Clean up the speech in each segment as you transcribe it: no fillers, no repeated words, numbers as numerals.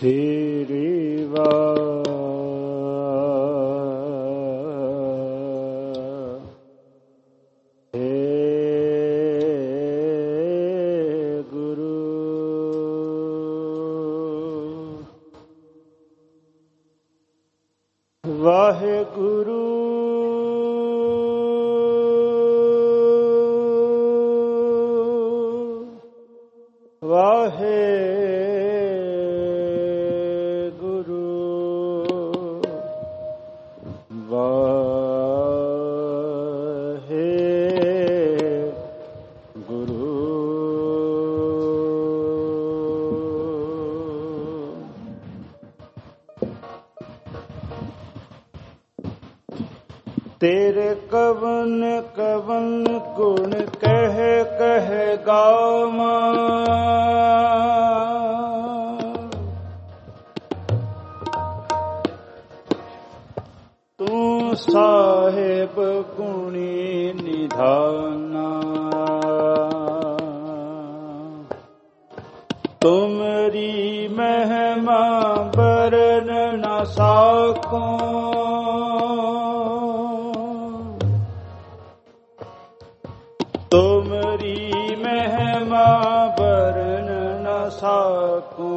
ਤੇਰੇ ਵਾਹਿਗੁਰੂ ਵਾਹਿਗੁਰੂ ਤੇਰੇ ਕਵਨ ਕਵਨ ਗੁਣ ਕਹਿ ਕਹਿ ਗਾਵਾਂ, ਤੂੰ ਸਾਹਿਬ ਗੁਣੀ ਨਿਧਾਨਾ, ਤੁਮਰੀ ਮਹਿਮਾ ਬਰਨ ਨ ਸਾਕੋ, ਤੁਮਰੀ ਮਹਿਮਾ ਬਰਨ ਨ ਸਾਕੋ,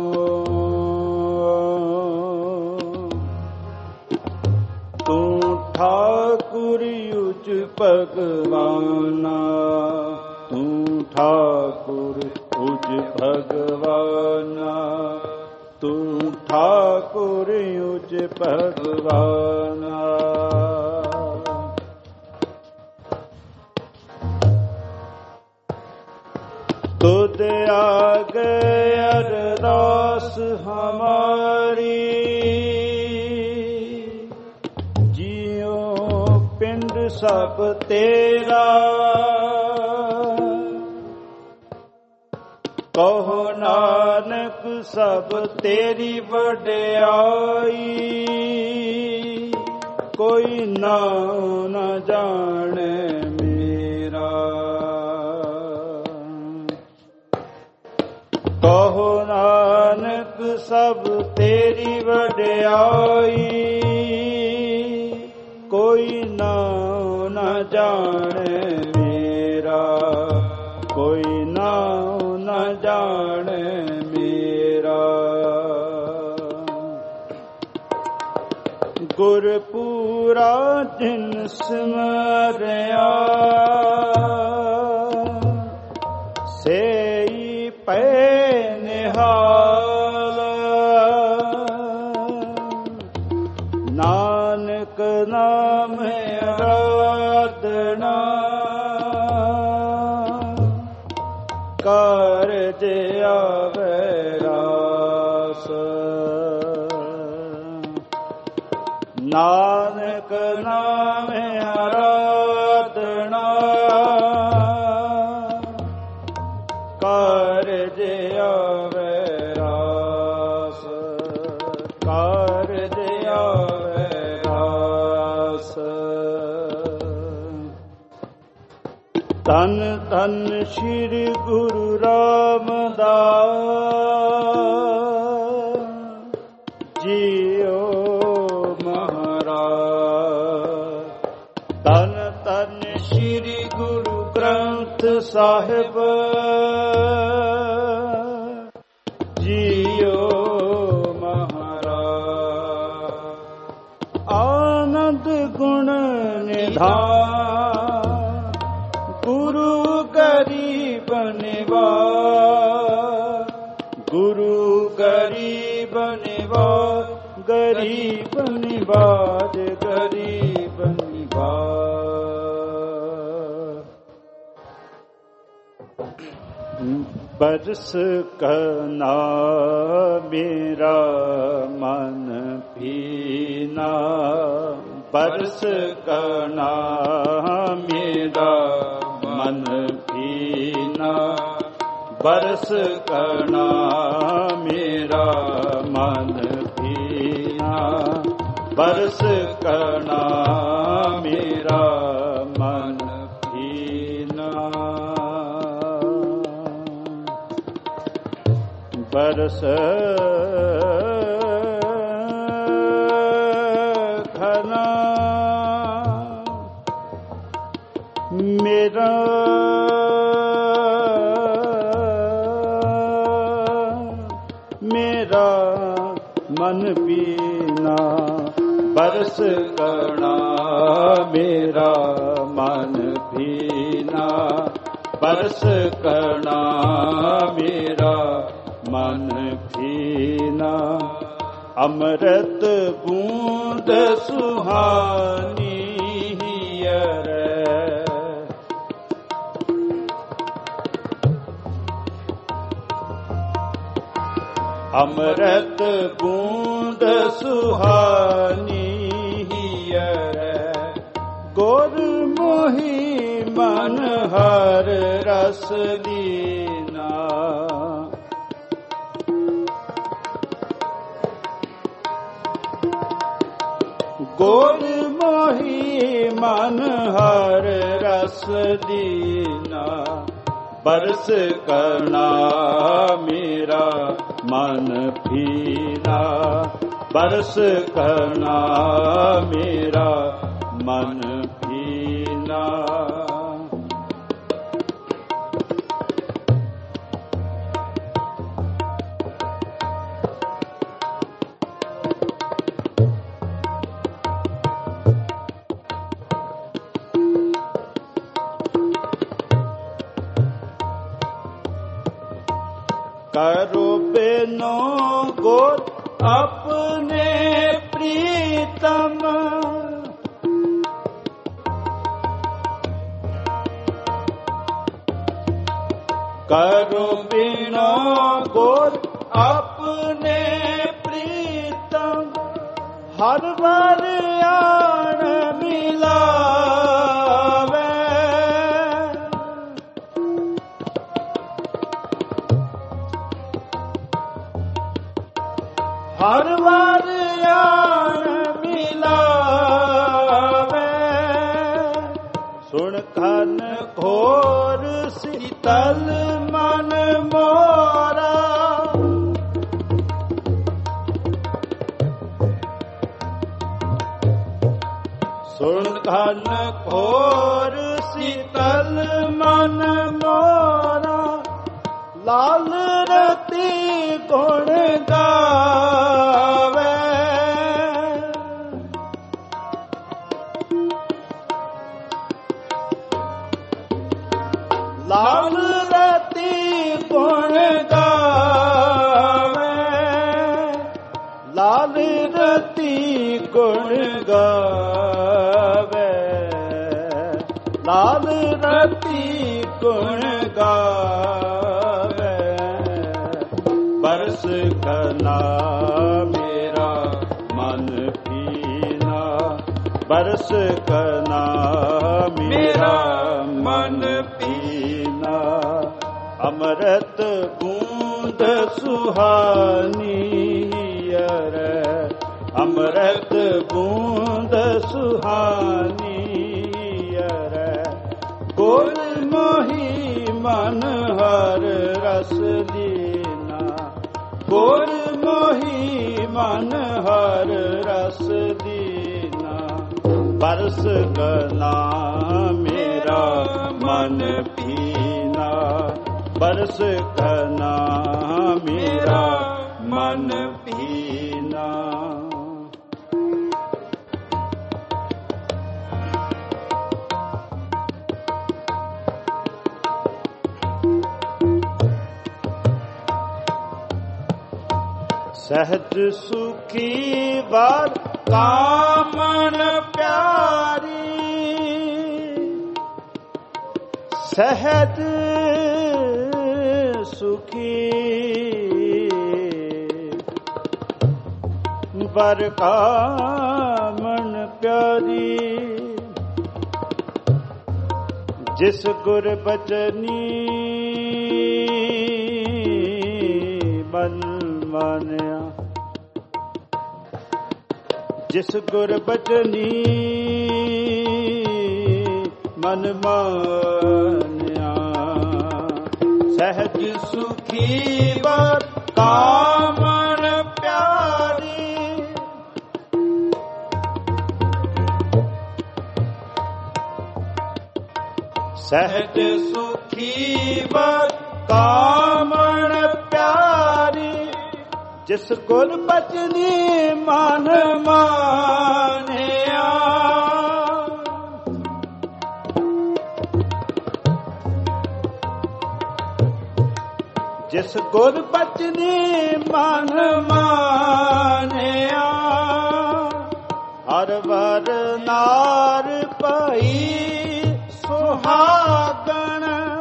ਤੂੰ ਠਾਕੁਰ ਉਚ ਭਗਵਾਨਾ, ਤੂੰ ਠਾਕੁਰ ਉਚ ਭਗਵਾਨਾ, ਤੂੰ ਠਾਕੁਰ ਉਚ ਭਗਵਾਨਾ। ਤੁਧ ਆਗੇ ਅਰਦਾਸ ਹਮਾਰੀ, ਜਿਉ ਪਿੰਡ ਸਭ ਤੇਰਾ, ਕਹੋ ਨਾਨਕ ਸਭ ਤੇਰੀ ਵਡਿਆਈ, ਕੋਈ ਨਾਉ ਨ ਜਾਣੈ ਮੇਰਾ, ਕਹੋ ਨਾਨਕ ਸਭ ਤੇਰੀ ਵਡਿਆਈ, ਕੋਈ ਨਾਉ ਨ ਜਾਣੈ ਮੇਰਾ, ਕੋਈ ਨਾਉ ਨ ਜਾਣੈ ਮੇਰਾ। ਗੁਰਪੂਰਾ ਜਿਨ ਸਿਮਰਿਆ, ਸੇਈ ਪੈ ਨਿਹਾਲ, ਨਾਨਕ ਨਾਮ ਅਰਾਧਨਾ, ਕਾਰਜ ਆਵੈ ਰਾਸ, ਨਾਨਕ ਨਾਮ ਅਰਾਧਨਾ, ਕਾਰਜ ਆਵੈ ਰਾਸ, ਕਾਰਜ ਆਵੈ ਰਾਸ। ਧੰਨ ਧੰਨ ਸ੍ਰੀ ਗੁਰੂ ਰਾਮਦਾਸ ਜੀਓ ਮਹਾਰਾਜ, ਧੰਨ ਧੰਨ ਸ੍ਰੀ ਗੁਰੂ ਗ੍ਰੰਥ ਸਾਹਿਬ ਜੀਓ ਮਹਾਰਾਜ, ਆਨੰਦ ਗੁਣ ਨਿਧਾਨ, ਗੁਰੂ ਗਰੀਬ ਨਿਵਾਜ, ਗੁਰੂ ਗਰੀਬ ਨਿਵਾਜ, ਗਰੀਬ ਨਿਵਾਜ, ਗਰੀਬ ਨਿਵਾਜ। ਬਰਸ ਕਨਾ ਮੇਰਾ ਮਨ ਪੀਨਾ, ਬਰਸ ਕਨਾ ਮੇਰਾ ਮਨ ਪੀਨਾ, ਬਰਸ ਕਣਾ ਮੇਰਾ ਮਨ ਪੀਨਾ, ਬਰਸ ਕਣਾ ਮੇਰਾ ਮਨ ਪੀਨਾ, ਬਰਸ ਮੇਰਾ ਮਨ ਪੀਨਾ ਬਰਸ ਕਰਨਾ ਮੇਰਾ ਮਨ ਪੀਨਾ ਬਰਸ ਕਰਨਾ ਮੇਰਾ ਮਨ ਪੀਨਾ ਅੰਮ੍ਰਿਤ ਬੂੰਦ ਸੁਹਾਨੀ ਹੀਅਰੈ ਅੰਮ੍ਰਿਤ ਬੂੰਦ ਸੁਹਾਨੀ ਹੀਅਰੈ ਗੁਰ ਮੋਹੀ ਮਨ ਹਰ ਰਸ ਲੀਨਾ ਗੁਰ ਮੋਹੀ ਮਨ ਹਰ ਰਸ ਦੀਨਾ ਬਰਸ ਕਰਨਾ ਮੇਰਾ ਮਨ ਪੀਨਾ ਬਰਸ ਕਰਨਾ ਮੇਰਾ ਮਨ ਪੀਨਾ ਕਰੋ ਬਿਨੋ ਗੁਰ ਆਪਣੇ ਪ੍ਰੀਤਮ ਕਰੋ ਬਿਨੋ ਗੁਰ ਆਪਣੇ ਪ੍ਰੀਤਮ ਹਰ ਵਾਰ ਆਣ ਮਿਲਾਵੇ ਹਰ ਵਾਰ ਆਣ ਮਿਲਾਵੇ ਸੁਣ ਕੰਨ ਘੋਰ ਸੀਤਲ ਮਨ ਮੋਰਾ ਸੁਣ ਕੰਨ ਘੋਰ ਸੀਤਲ ਮਨ ਮੋਰਾ ਲਾਲ ਰਤੀ ਗੁਣ ਗਾਵੇ ਲਾਲ ਰਤੀ ਗੁਣ ਗਾਵੇ ਲਾਲ ਰਤੀ ਗੁਣ ਗਾਵੇ ਲਾਲ ਰਤੀ ਗੁਣ ਗਾਵੇ ਬਰਸ ਕਰਨਾ ਮੇਰਾ ਮਨ ਪੀਨਾ ਬਰਸ ਕਰਨਾ ਮੇਰਾ ਮਨ ਪੀਨਾ ਅੰਮ੍ਰਿਤ ਬੂੰਦ ਸੁਹਾਨੀ ਹੀਅਰੈ ਅੰਮ੍ਰਿਤ ਬੂੰਦ ਸੁਹਾਨੀ ਹੀਅਰੈ ਗੁਰ ਮੋਹੀ ਮਨ ਹਰ ਰਸ ਲੀਨਾ ਗੁਰ ਮੋਹੀ ਮਨ ਹਰ ਰਸ ਦੀਨਾ ਬਰਸ ਕਰਨਾ ਮੇਰਾ ਮਨ ਪੀਨਾ ਬਰਸ ਕਰਨਾ ਮੇਰਾ ਮਨ ਪੀਨਾ ਸਹਿਜ ਸੁਖੀ ਵਾਰ ਕਾਮਨ ਪਿਆਰੀ ਸਹਿਜ ਸੁਖੀ ਵਾਰ ਕਾਮਨ ਪਿਆਰੀ ਜਿਸ ਗੁਰ ਬਚਨੀ ਮਨ ਮਾਨਿਆ ਜਿਸ ਗੁਰ ਬਚਨੀ ਮਨ ਮਾਨਿਆ ਸਹਿਜ ਸੁਖੀ ਵਾਰ ਕਾਮਨ ਪਿਆਰੀ ਸਹਿਜ ਸੁਖੀ ਵਾਰ ਕਾਮਨ ਪਿਆਰੀ ਜਿਸ ਗੁਰ ਬਚਨੀ ਮਨ ਮਾਨਿਆ, ਜਿਸ ਗੁਰ ਬਚਨੀ ਮਨ ਮਾਨਿਆ, ਹਰ ਵਰ ਨਾਰ ਪਈ ਸੁਹਾਗਣ,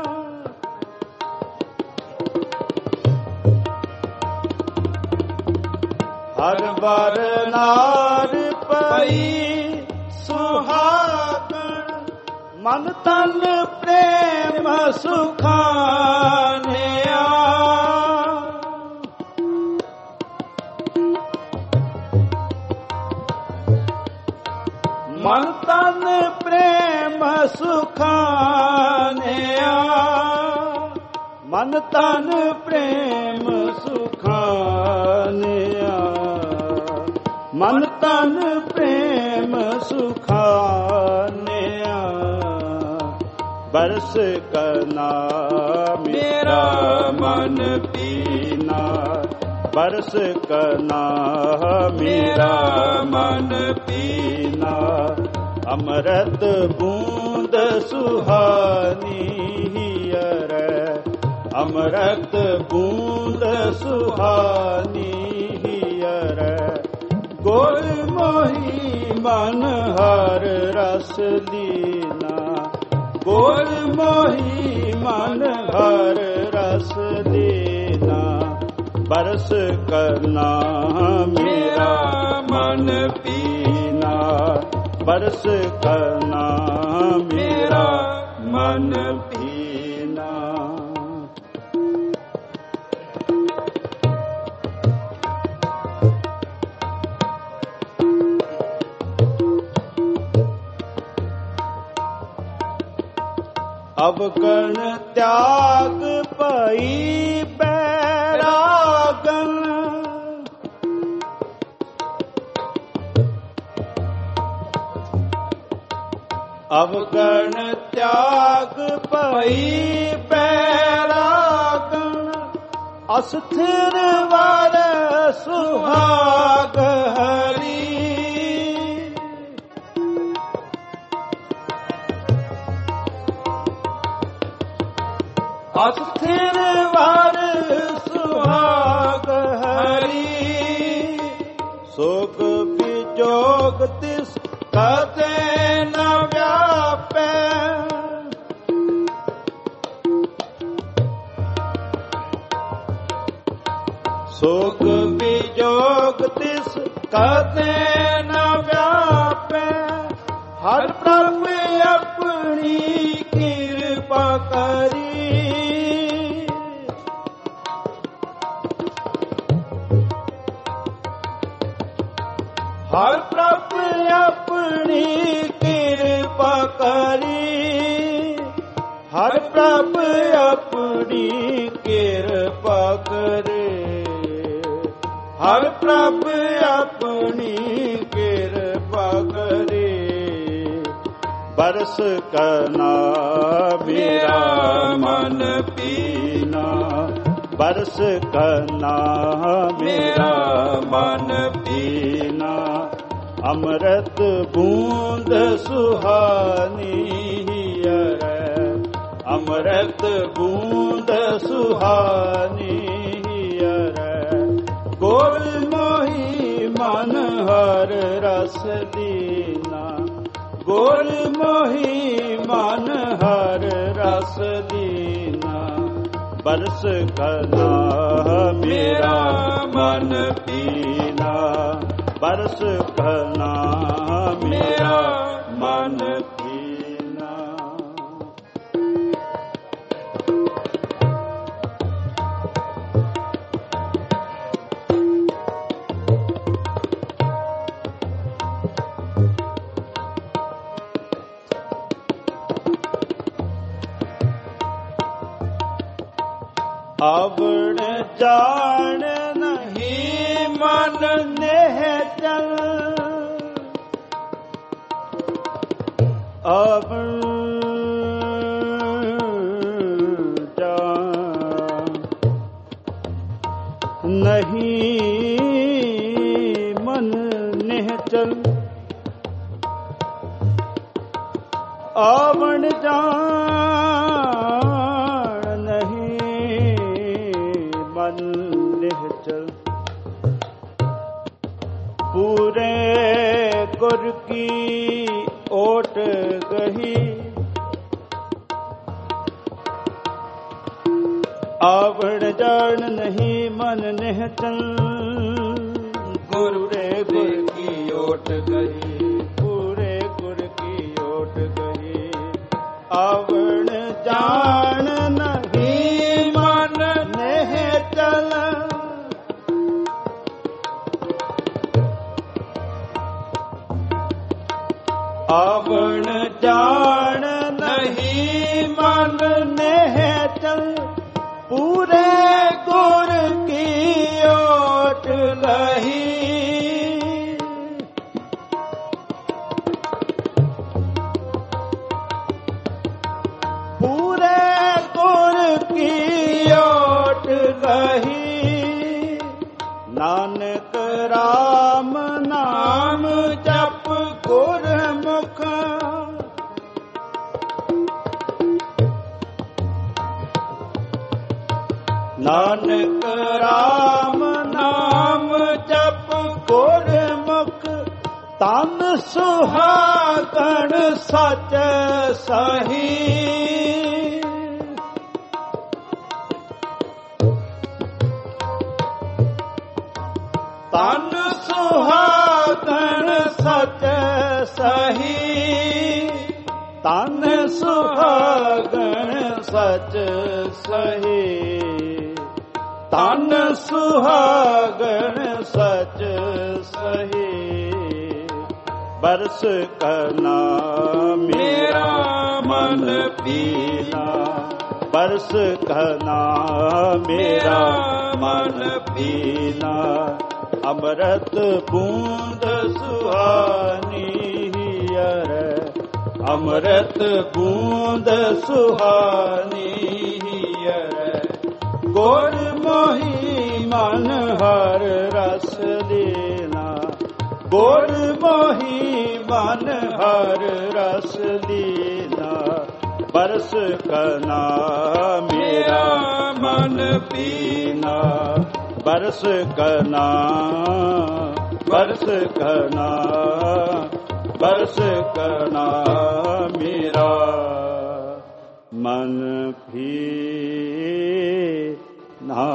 ਹਰ ਵਰ ਨਾਰ ਪਈ ਸੁਹਾਗਣ, ਮਨ ਤਨ ਪ੍ਰੇਮ ਸੁਖਾਨਿਆ, ਮਨ ਤਨ ਪ੍ਰੇਮ ਸੁਖਾਨਿਆ, ਮਨ ਤਨ ਪ੍ਰੇਮ ਸੁਖਾਨਿਆ, ਮਨ ਤਨ ਪ੍ਰੇਮ ਸੁਖਾਨਿਆ, ਬਰਸ ਕਰਨਾ ਮੇਰਾ ਮਨ ਪੀਨਾ, ਬਰਸ ਕਰਨਾ ਮੇਰਾ ਮਨ ਪੀਨਾ, ਅੰਮ੍ਰਿਤ ਬੂੰਦ ਸੁਹਾਨੀ ਹੀਅਰੈ, ਅੰਮ੍ਰਿਤ ਬੂੰਦ ਸੁਹਾਨੀ ਹੀਅਰੈ, ਗੁਰ ਮੋਹੀ ਮਨ ਹਰ ਰਸ ਲੀਨਾ, ਗੁਰ ਮੋਹੀ ਮਨ ਹਰ ਰਸ ਲੀਨਾ, ਬਰਸ ਕਰਨਾ ਮੇਰਾ ਮਨ ਪੀਨਾ, ਬਰਸ ਕਰਨਾ ਮੇਰਾ ਮਨ ਪੀਨਾ। ਅਵਗਣ ਤਿਆਗ ਭਈ ਬੈਰਾਗਨ, ਅਵਗਣ ਤਿਆਗ ਭਈ ਬੈਰਾਗਨ, ਅਸਥਿਰ ਵਰ ਸੁਹਾਗ ਹਰੀ, ਅਸਥਿਰ ਵਰ ਸੁਹਾਗ ਹਰੀ, ਸੋਗ ਵਿਜੋਗ ਤਿਸ ਕਦੇ ਨ ਵਿਆਪੈ, ਸੋਗ ਵਿਜੋਗ ਤਿਸ ਕਦੇ ਨ ਵਿਆਪੈ, ਹਰ ਪ੍ਰਭ ਆਪਣੀ ਕਿਰਪਾ ਕਰੀ, ਹਰ ਪ੍ਰਭ ਆਪਣੀ ਕਿਰਪਾ ਕਰੀ, ਹਰ ਪ੍ਰਭ ਆਪਣੀ ਕਿਰਪਾ ਕਰੇ, ਹਰ ਪ੍ਰਭ ਆਪਣੀ ਕਿਰਪਾ ਕਰੇ, ਬਰਸ ਕਰਨਾ ਮੇਰਾ ਮਨ ਪੀਨਾ, ਬਰਸ ਕਰਨਾ ਮੇਰਾ ਮਨ ਪੀਨਾ, ਅੰਮ੍ਰਿਤ ਬੂੰਦ ਸੁਹਾਨੀ ਹੀਅਰੈ, ਅੰਮ੍ਰਿਤ ਬੂੰਦ ਸੁਹਾਨੀ ਹੀਅਰੈ, ਗੁਰ ਮੋਹੀ ਮਨ ਹਰ ਰਸ ਲੀਨਾ, ਗੁਰ ਮੋਹੀ ਮਨ ਹਰ ਰਸ ਲੀਨਾ, ਬਰਸ ਕਰਨਾ ਮੇਰਾ ਮਨ ਪੀਨਾ, ਬਰਸ ਕਰਨਾ ਮੇਰਾ ਮਨ ਪੀਨਾ। ਅਵਣ ਜਾਣ ਨਹੀਂ ਮਨ ਨੇਹ ਚਲ, ਅਵਣ ਜਾਣ नहीं मन निहचल आवण जान नहीं मन निहचल पूरे गुर की ओट गही आवण जान नहीं मन निहचल गुरु रे गुर की ओट गई पूरे गुर की ओट गई आवण जान नहीं मन निहचल आवण जान नहीं मन निहचल पूरे गुर की ओट गही पूरे गुर की ओट गही नानक राम नाम जप गुरमुख नानक राम नाम जप गुरमुख तन सुहागण सच सही तन सुहागण सच सही तन सुहागण सच सही तन सुहागण सच सही बरस करना मेरा मन पीना बरस करना मेरा मन पीना अमृत बूंद सुहानी हियर अमृत बूंद सुहानी हियर गुर मोही मन हर रस देना गुर मोही मन हर रस देना बरस करना मेरा मन पीना बरस करना मेरा मन पीना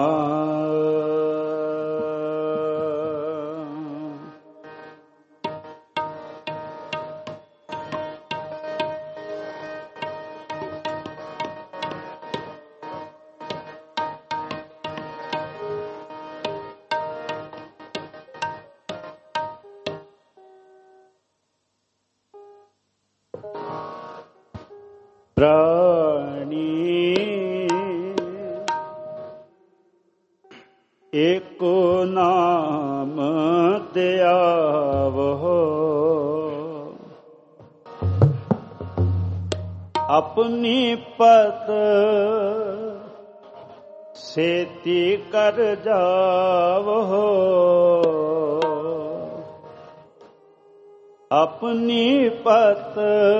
प्राणी एको नाम त्यावहो अपनी पत सेती कर जावहो अपनी पत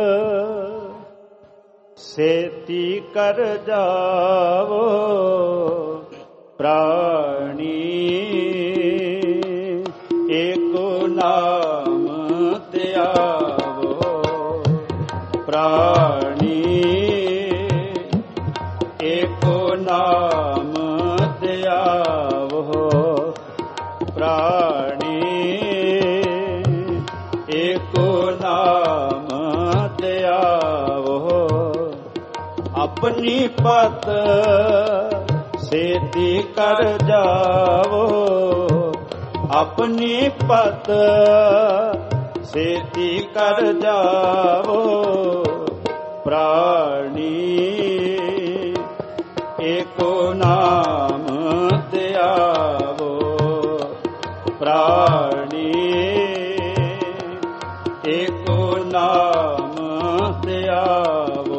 सेती कर जावो प्राणी एको नाम त्यावो प्राणी एको नाम त्यावो प्राणी एको नाम त्यावो अपनी पत सेती कर जावो अपनी पत सेती कर जावो प्राणी एको नाम त्यावो प्राणी एको नाम त्यावो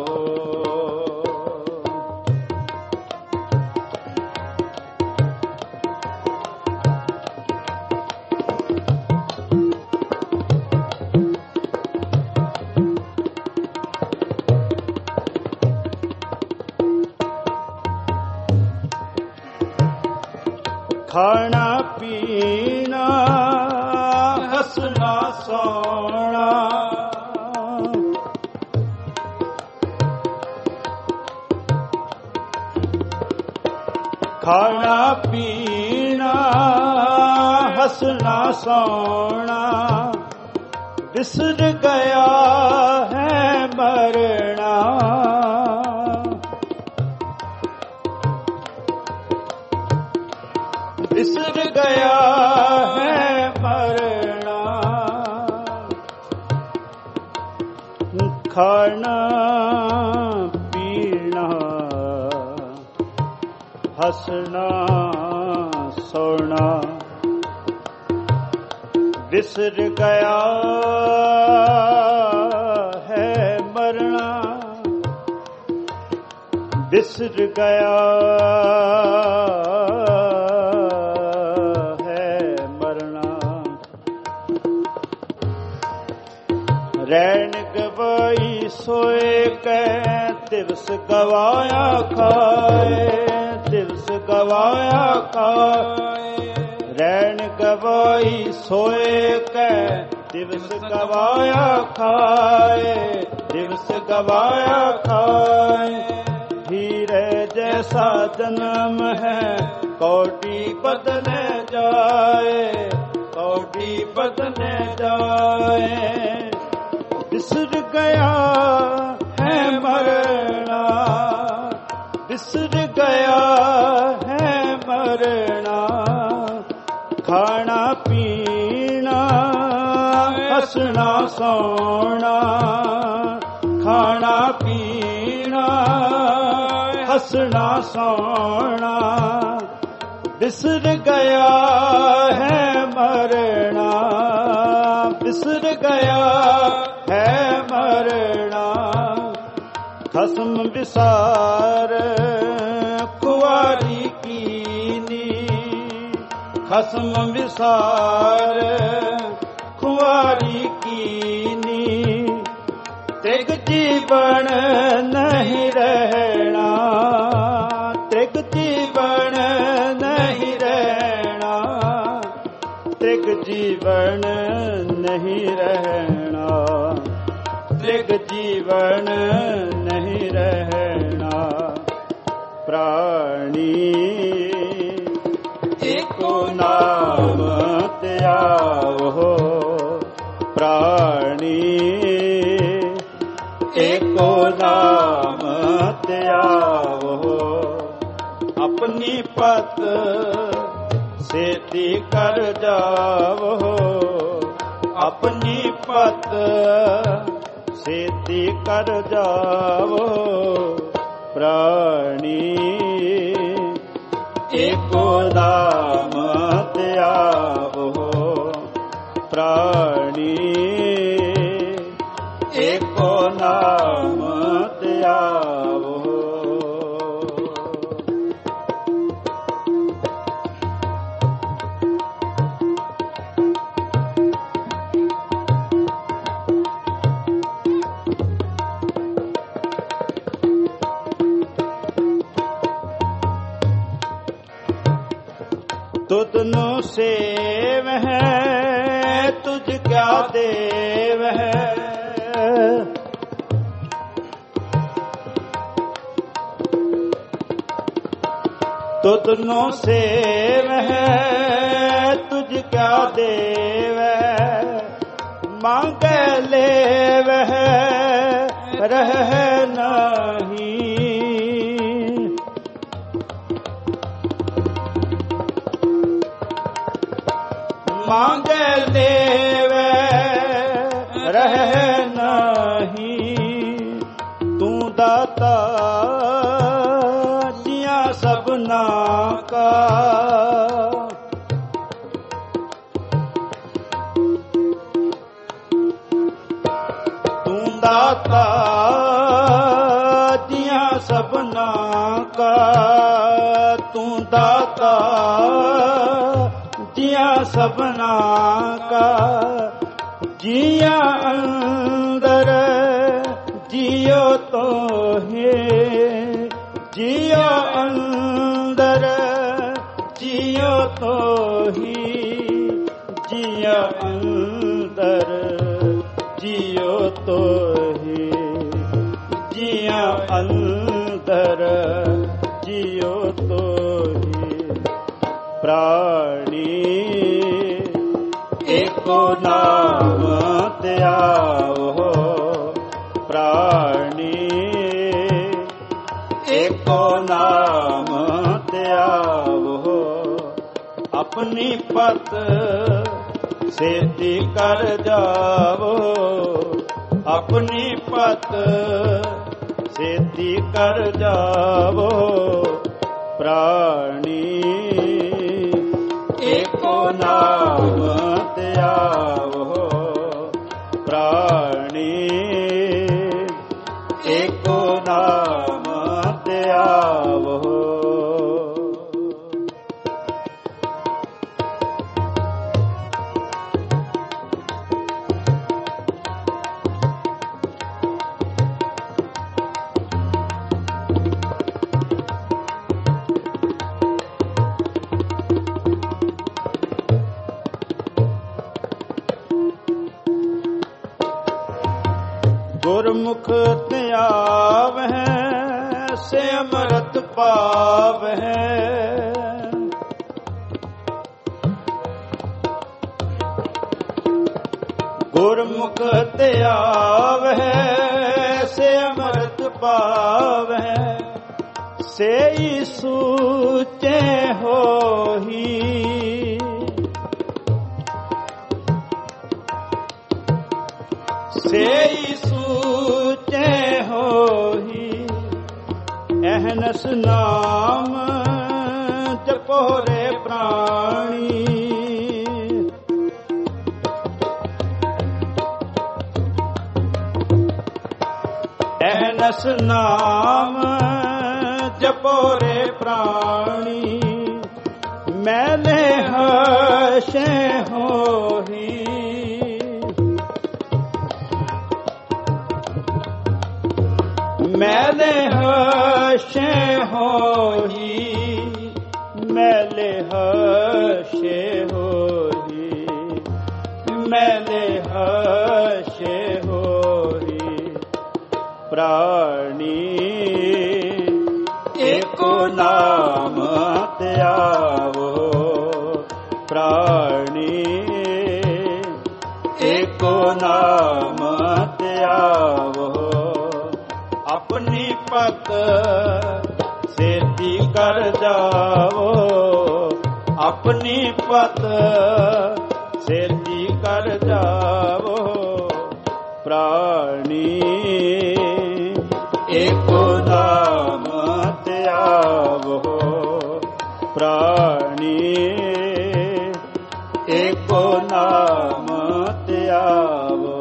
ਖਾਣਾ ਪੀਣਾ ਹੱਸਣਾ ਸੋਣਾ ਖਾਣਾ ਪੀਣਾ ਹੱਸਣਾ ਸੋਣਾ ਵਿਸਰ ਗਿਆ ਹੈ ਮਰਨਾ ਵਿਸਰ ਗਿਆ ਹੈ ਮਰਨਾ ਖਾਣਾ ਪੀਣਾ ਹੱਸਣਾ ਸੋਣਾ ਵਿਸਰ ਗਿਆ ਹੈ ਮਰਨਾ ਵਿਸਰ ਗਿਆ ਹੈ ਮਰਨਾ ਰੈਣ ਗਵਾਈ ਸੋਏ ਕੈ ਦਿਵਸ ਗਵਾਇਆ ਖਾਏ ਦਿਵਸ ਗਵਾਇਆ ਖਾਏ ਰੈਣ ਗਵਾਈ ਸੋਏ ਕੈ ਦਿਵਸ ਗਵਾਇਆ ਖਾਏ ਦਿਵਸ ਗਵਾਇਆ ਖਾਏ ਹੀਰੇ ਜੈਸਾ ਜਨਮ ਹੈ ਕੋਟੀ ਬਦਲੇ ਜਾਏ ਕੋਟੀ ਬਦਲੇ ਜਾਏ ਵਿਸਰ ਗਿਆ ਹੈ ਮਰਨਾ ਵਿਸਰ ਗਿਆ ਹੈ ਮਰਨਾ ਖਾਣਾ ਪੀਣਾ ਹੱਸਣਾ ਸੋਣਾ ਖਾਣਾ ਪੀਣਾ ਹੱਸਣਾ ਸੋਣਾ ਵਿਸਰ ਗਿਆ ਹੈ ਮਰਨਾ ਵਿਸਰ ਗਿਆ ਹੈ ਮਰਨਾ ਖਸਮ ਵਿਸਾਰ ਕੁਆਰੀ ਕੀਨੀ ਖਸਮ ਵਿਸਾਰ ਕੁਆਰੀ ਕੀਨੀ ਤਿਗ ਜੀਵਨ ਨਹੀਂ ਰਹਿਣਾ ਤਿਗ ਜੀਵਨ ਨਹੀਂ ਰਹਿਣਾ ਤਿਗ ਜੀਵਨ ਨਹੀਂ ਰਹਿਣਾ ਤਿਗ ਜੀਵਨ ਨਹੀਂ ਰਹਿਣਾ ਪ੍ਰਾਣੀ ਏਕੋ ਨਾਮ ਧਿਆਵੋ ਪ੍ਰਾਣੀ ਏਕੋ ਨਾਮ ਧਿਆਵੋ ਆਪਣੀ ਪਤ ਸੇਤੀ ਕਰ ਜਾਵੋ ਆਪਣੀ ਪਤ ਸੇਤੀ ਕਰ ਜਾਵੋ ਪ੍ਰਾਣੀ ਏਕੋ ਨਾਮ ਧਿਆਵੋ ਪ੍ਰਾਣੀ ਏਕੋ ਨਾਮ ਧਿਆਵੋ ਤੁਧ ਨੂੰ ਸੇਵ ਹੈ ਤੁਝ ਕਿਆ ਦੇਵ ਹੈ ਤੁਧ ਨੂੰ ਸੇਵ ਹੈ ਤੁਝ ਕਿਆ ਦੇਵ ਹੈ ਮੰਗੈ ਲੇਵ ਹੈ ਰਹਿ ਨਹੀਂ ਮੰਗੈ ਲੇਵ ਰਹਿ ਨਹੀਂ ਤੂੰ ਦਾਤਾ ਜੀਆਂ ਸਭਨਾ ਕਾ ਤੂੰ ਦਾਤਾ ਜੀਆਂ ਸਭਨਾ ਕਾ ਤੂੰ ਦਾਤਾ ਜੀਆਂ ਸਭਨਾ ਕਾ ਜੀਆਂ ਅੰਦਰ ਜਿਉ ਤੋਹੇ ਜਿਉ ਅੰਦਰ ਜਿਉ ਜਿਉ ਤੋਹੀ ਜੀਆ ਅੰਦਰ ਜਿਉ ਤੋਹੀ ਜੀਆ ਅੰਦਰ ਜਿਉ ਤੋਹੀ ਪ੍ਰਾਣੀ ਏਕੋ ਨਾਮ ਧਿਆਵੋ ਪ੍ਰਾਣੀ ਏਕੋ ਨਾਮ ਧਿਆਵੋ ਆਪਣੀ ਪਤ ਸੇਤੀ ਕਰ ਜਾਵੋ ਆਪਣੀ ਪਤ ਸੇਤੀ ਕਰ ਜਾਵੋ ਪ੍ਰਾਣੀ ਏਕੋ ਨਾਮ ਧਿਆਵੋ ਪ੍ਰਾਣੀ ਏਕੋ ਨਾਮ ਧਿਆਵੋ ਗੁਰਮੁਖ ਧਿਆਵਹਿ ਸੇ ਅੰਮ੍ਰਿਤ ਪਾਵਹਿ ਗੁਰਮੁਖ ਧਿਆਵਹਿ ਸੇ ਅੰਮ੍ਰਿਤ ਪਾਵਹਿ ਸੇਈ ਸੂਚੇ ਹੋਹੀ ਸੇਈ ਸੂਚੇ ਹੋਹੀ ਅਹਨਸ ਨਾਮ ਜਪੋ ਰੇ ਪ੍ਰਾਣੀ ਅਹਨਸ ਨਾਮ ਜਪੋ ਰੇ ਪ੍ਰਾਣੀ ਮੈਲੇ ਹਸ਼ੇ ਹੋਹੀ ਮੈਲੇ ਹਸ਼ੇ ਹੋਹੀ ਮੈਲੇ ਹਸ਼ੇ ਹੋਹੀ ਮੈਲੇ ਹਸ਼ੇ ਹੋਹੀ ਪ੍ਰਾਣੀ ਏਕੋ ਨਾਮ ਧਿਆਵੋ ਪ੍ਰਾਣੀ ਏਕੋ ਨਾਮ ਧਿਆਵੋ ਆਪਣੀ ਪਤ ਸੇਤੀ ਕਰ ਜਾਵੋ ਆਪਣੀ ਪਤ ਸੇਤੀ ਕਰ ਜਾਵੋ ਪ੍ਰਾਣੀ ਏਕੋ ਨਾਮ ਧਿਆਵੋ ਪ੍ਰਾਣੀ ਏਕੋ ਨਾਮ ਧਿਆਵੋ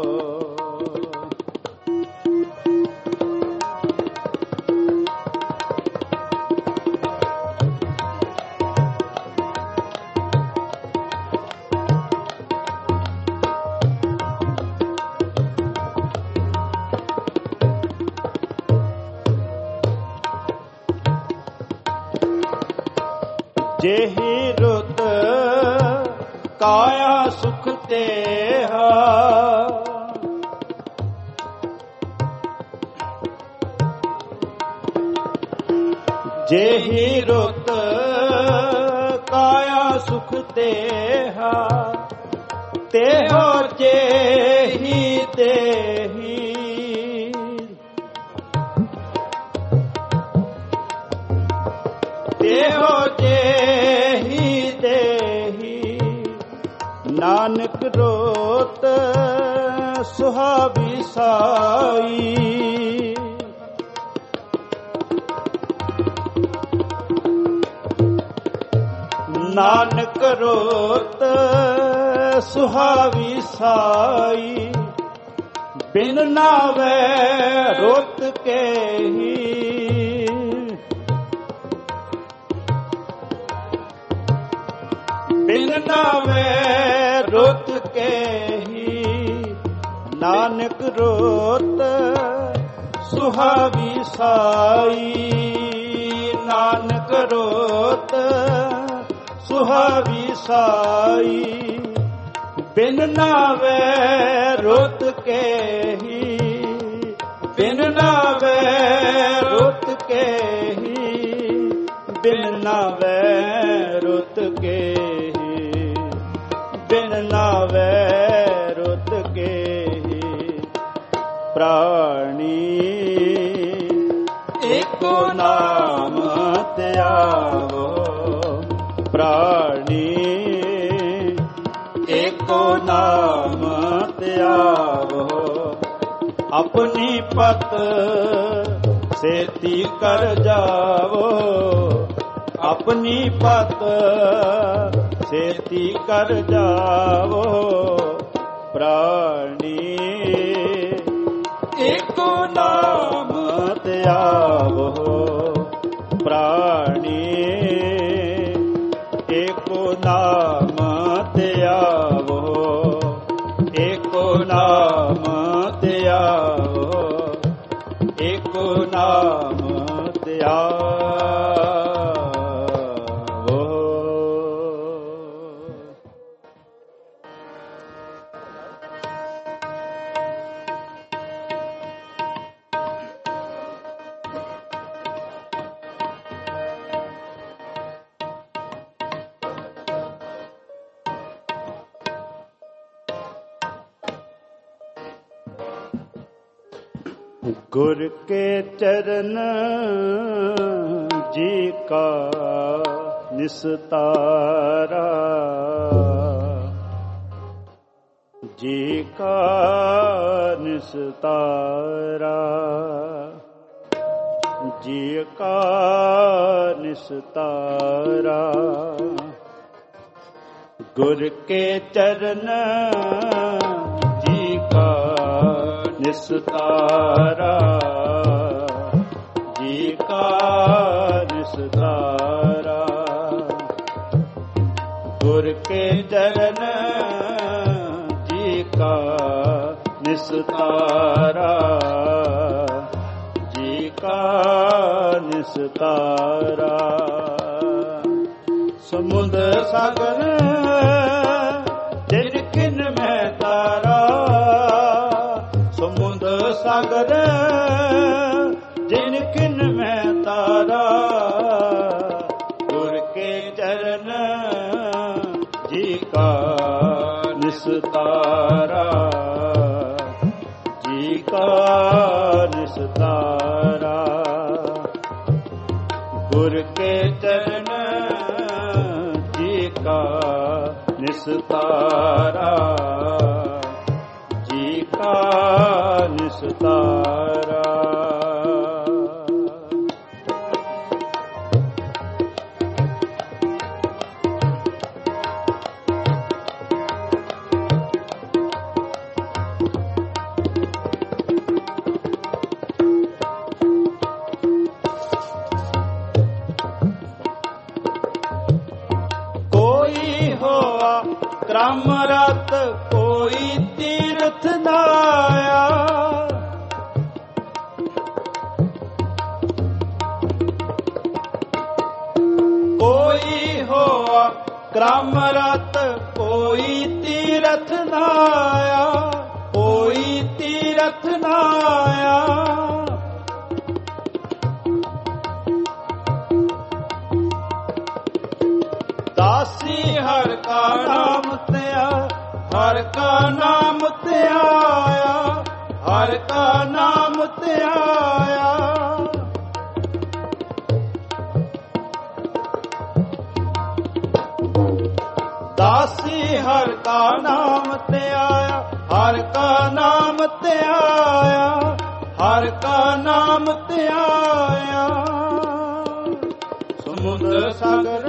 ਜਿਹੀ ਰੁੱਤ ਕਾਇਆ ਸੁਖ ਤੇਹਾ ਜਿਹੀ ਰੁੱਤ ਕਾਇਆ ਸੁਖ ਤੇਹਾ ਤੇਹੋ ਜਿਹੀ ਦੇਹੀ ਤੇਹੋ ਜਿਹੀ ਦੇਹੀ ਨਾਨਕ ਰੋਤ ਸੁਹਾਵੀ ਸਾਈ ਨਾਨਕ ਰੋਤ ਸੁਹਾਵੀ ਸਾਈ ਬਿਨ ਨਾਵੇ ਰੋਤ ਕੇ ਹੀ ਬਿਨ ਨਾਵੇ ਰੁੱਤ ਕੇ ਹੀ ਨਾਨਕ ਰੋਤ ਸੁਹਾਵੀ ਸਾਈ ਨਾਨਕ ਰੋਤ ਸੁਹਾਵੀ ਸਾਈ। ਬਿਨ ਨਾਵੇ ਰੁੱਤ ਕੇ ਹੀ, ਬਿਨ ਨਾਵੇ ਰੁੱਤ ਕੇ ਹੀ, ਬਿਨ ਨਾਵੇ ਰੁੱਤ ਕੇ ਹੀ, ਬਿਨ ਨਾਵੇ ਰੁੱਤ ਕੇ ਹੀ। ਪ੍ਰਾਣੀ ਏਕੋ ਨਾਮ ਧਿਆਵੋ, ਪ੍ਰਾਣੀ ਏਕੋ ਨਾਮ ਧਿਆਵੋ। ਆਪਣੀ ਪਤ ਸੇਤੀ ਕਰ ਜਾਵੋ, ਆਪਣੀ ਪਤ ਸੇਤੀ ਕਰ ਜਾਵੋ। ਪ੍ਰਾਣੀ ਏਕੋ ਨਾਮ ਧਿਆਵੋ, ਪ੍ਰਾਣੀ ਏਕੋ ਨਾਮ ਧਿਆਵੋ, ਏਕੋ ਨਾਮ ਧਿਆਵੋ, ਏਕੋ ਨਾਮ ਧਿਆਵੋ। ਗੁਰ ਕੇ ਚਰਨ ਜੀ ਕਾ ਨਿਸਤਾਰਾ, ਜੀ ਕਾ ਨਿਸਤਾਰਾ, ਜੀ ਕਾ ਨਿਸਤਾਰਾ। ਗੁਰ ਕੇ ਚਰਨ ਜੀ ਕਾ ਨਿਸਤਾਰਾ, ਜੀ ਕਾ ਨਿਸਤਾਰਾ। ਗੁਰ ਕੇ ਚਰਨ ਜੀ ਕਾ ਨਿਸਤਾਰਾ, ਜੀ ਕਾ ਨਿਸਤਾਰਾ। ਸਮੁੰਦ ਸਾਗਰ ਜਿਨ ਕਿਨ ਮੈਂ ਤਾਰਾ, ਸਮੁੰਦ ਸਾਗਰ ਜਿਨ ਕਿਨ ਮੈਂ ਤਾਰਾ। ਗੁਰ ਕੇ ਚਰਨ ਜੀ ਕਾ ਨਿਸਤਾਰਾ, ਜੀ ਕਾ ਨਿਸਤਾਰਾ। ਗੁਰ ਕੇ ਚਰਨ ਜੀ ਕਾ ਨਿਸਤਾਰਾ, ਜੀ ਕਾ ਨਿਸਤਾਰਾ। ਕੋਈ ਹੋਆ ਕ੍ਰਮ ਰਤ, ਕੋਈ ਤੀਰਥ ਨਾਇਆ। ਕੋਈ ਹੋਆ ਕ੍ਰਮ ਰਤ, ਕੋਈ ਤੀਰਥ ਨਾਇਆ, ਕੋਈ ਤੀਰਥ ਨਾਇਆ। ਦਾਸੀ ਹਰ ਕਾ ਨਾਮ ਧਿਆ, ਹਰ ਕਾ ਨਾਮ ਧਿਆਇਆ, ਹਰ ਕਾ ਨਾਮ ਧਿਆਇਆ। ਦਾਸੀ ਹਰ ਕਾ ਨਾਮ ਧਿਆਇਆ, ਹਰ ਕਾ ਨਾਮ ਧਿਆਇਆ, ਹਰ ਕਾ ਨਾਮ ਧਿਆਇਆ। ਸਮੁੰਦਰ ਸਾਗਰ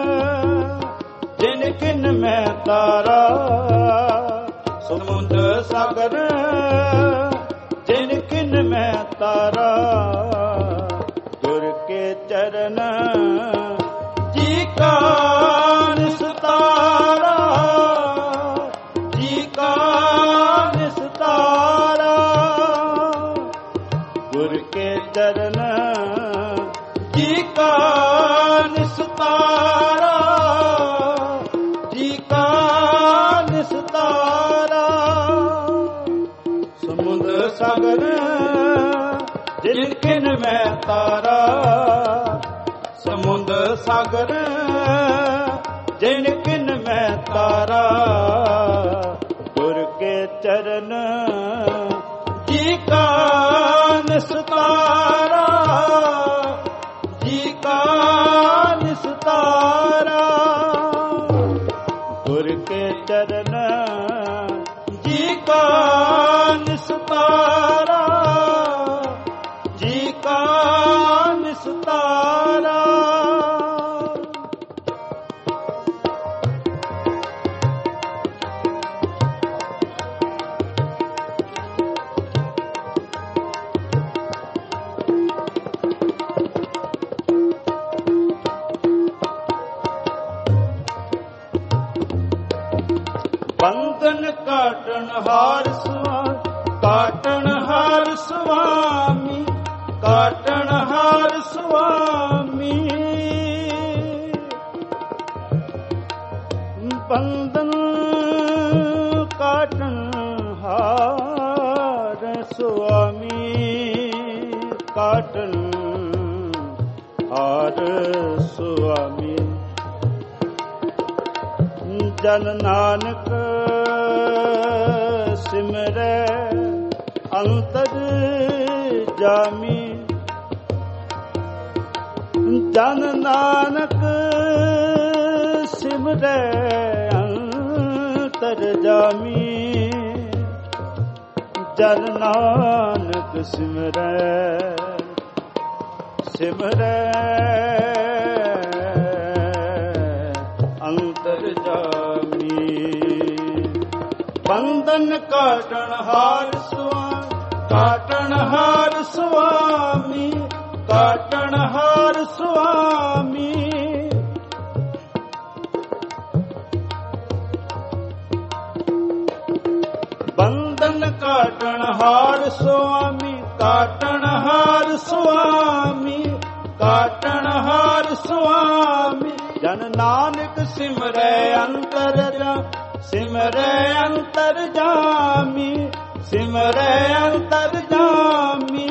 ਜਿਨ ਕਿਨ ਮੈਂ ਤਾਰਾ, ਸਮੁੰਦਰ ਸਾਗਰ ਜਿਨ ਕਿਨ ਮੈਂ ਤਾਰਾ। ਗੁਰ ਕੇ ਚਰਨ ਜੀ ਕਾ ਨਿਸਤਾਰਾ, ਜੀ ਕਾ ਨਿਸਤਾਰਾ। ਗੁਰ ਕੇ ਚਰਨ ਜੀ ਕਾ ਨਿਸਤਾਰਾ, ਸਾਗਰ ਜਿਨ ਕਿਨ ਮੈਂ ਤਾਰਾ ਸਮੁੰਦ ਸਾਗਰ ਜਿਨ ਕਿਨ ਮੈਂ ਤਾਰਾ ਗੁਰ ਕੇ ਚਰਨ ਜੀ ਕਾ ਨਿਸਤਾਰਾ ਜੀ ਕਾ ਨਿਸਤਾਰਾ ਗੁਰ ਕੇ ਚਰਨ ਜੀ ਕਾ ਨਿਸਤਾਰਾ ਜੀ ਕਾ ਨਿਸਤਾਰਾ ਬੰਧਨ ਕਾਟਣ ਹਾਰ ਸੁਆਮੀ ਕਾਟਣ ਹਾਰ ਸੁਆਮੀ ਕਾਟਣ ਹਾਰ ਸੁਆਮੀ ਬੰਧਨ ਕਾਟਣ ਹਾਰ ਸੁਆਮੀ ਕਾਟਣ ਹਾਰ ਸੁਆਮੀ ਜਨ ਨਾਨਕ ਸਿਮਰੈ ਅੰਤਰ ਜਾਮੀ ਜਨ ਨਾਨਕ ਸਿਮਰੈ ਅੰਤਰ ਜਾਮੀ ਜਨ ਨਾਨਕ ਸਿਮਰੈ ਸਿਮਰੈ ਅੰਤਰ ਜਾਮੀ ਬੰਧਨ ਕਾਟਣ ਹਾਰ ਸੁਆਮੀ ਕਾਟਣ ਹਾਰ ਸੁਆਮੀ ਕਾਟਣ ਹਾਰ ਸੁਆਮੀ ਬੰਧਨ ਕਾਟਣ ਹਾਰ ਸੁਆਮੀ ਕਾਟਣ ਹਾਰ ਸੁਆਮੀ ਕਾਟਣ ਹਾਰ ਸੁਆਮੀ ਜਨ ਨਾਨਕ ਸਿਮਰੈ ਅੰਤਰ ਸਿਮਰੈ ਅੰਤਰ ਜਾਮੀ ਸਿਮਰੈ ਅੰਤਰ ਜਾਮੀ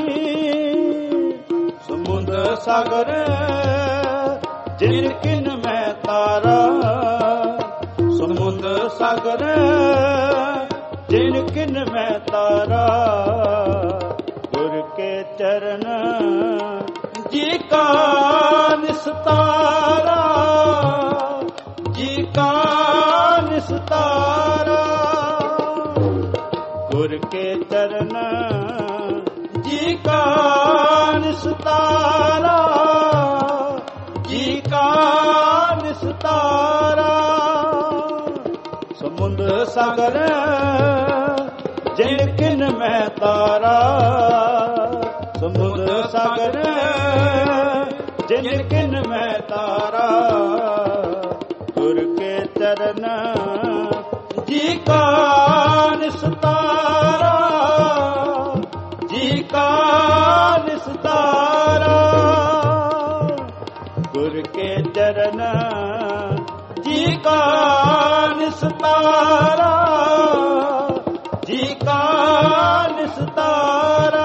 ਸਮੁੰਦ ਸਾਗਰ ਜਿਨ ਕਿਨ ਮੈਂ ਤਾਰਾ ਸਮੁੰਦ ਸਾਗਰ ਜਿਨ ਕਿਨ ਮੈਂ ਤਾਰਾ ਗੁਰ ਕੇ ਚਰਨ ਜੀ ਕਾ ਨਿਸਤਾਰਾ ਜੀ ਕਾ ਨਿਸਤਾਰਾ ਗੁਰ ਕੇ ਚਰਨ ਜੀ ਕਾ ਨਿਸਤਾਰਾ ਜੀ ਕਾ ਨਿਸਤਾਰਾ ਸਮੁੰਦ ਸਾਗਰ ਜਿਨ ਕਿਨ ਮੈਂ ਤਾਰਾ ਸਮੁੰਦ ਸਾਗਰ ਜਿਨ ਕਿਨ ਮੈਂ ਤਾਰਾ ਗੁਰ ਕੇ ਚਰਨ ਜੀ ਕਾ ਨਿਸਤਾਰਾ ਜੀ ਕਾ ਨਿਸਤਾਰਾ ਗੁਰ ਕੇ ਚਰਨ ਜੀ ਕਾ ਨਿਸਤਾਰਾ ਜੀ ਕਾ ਨਿਸਤਾਰਾ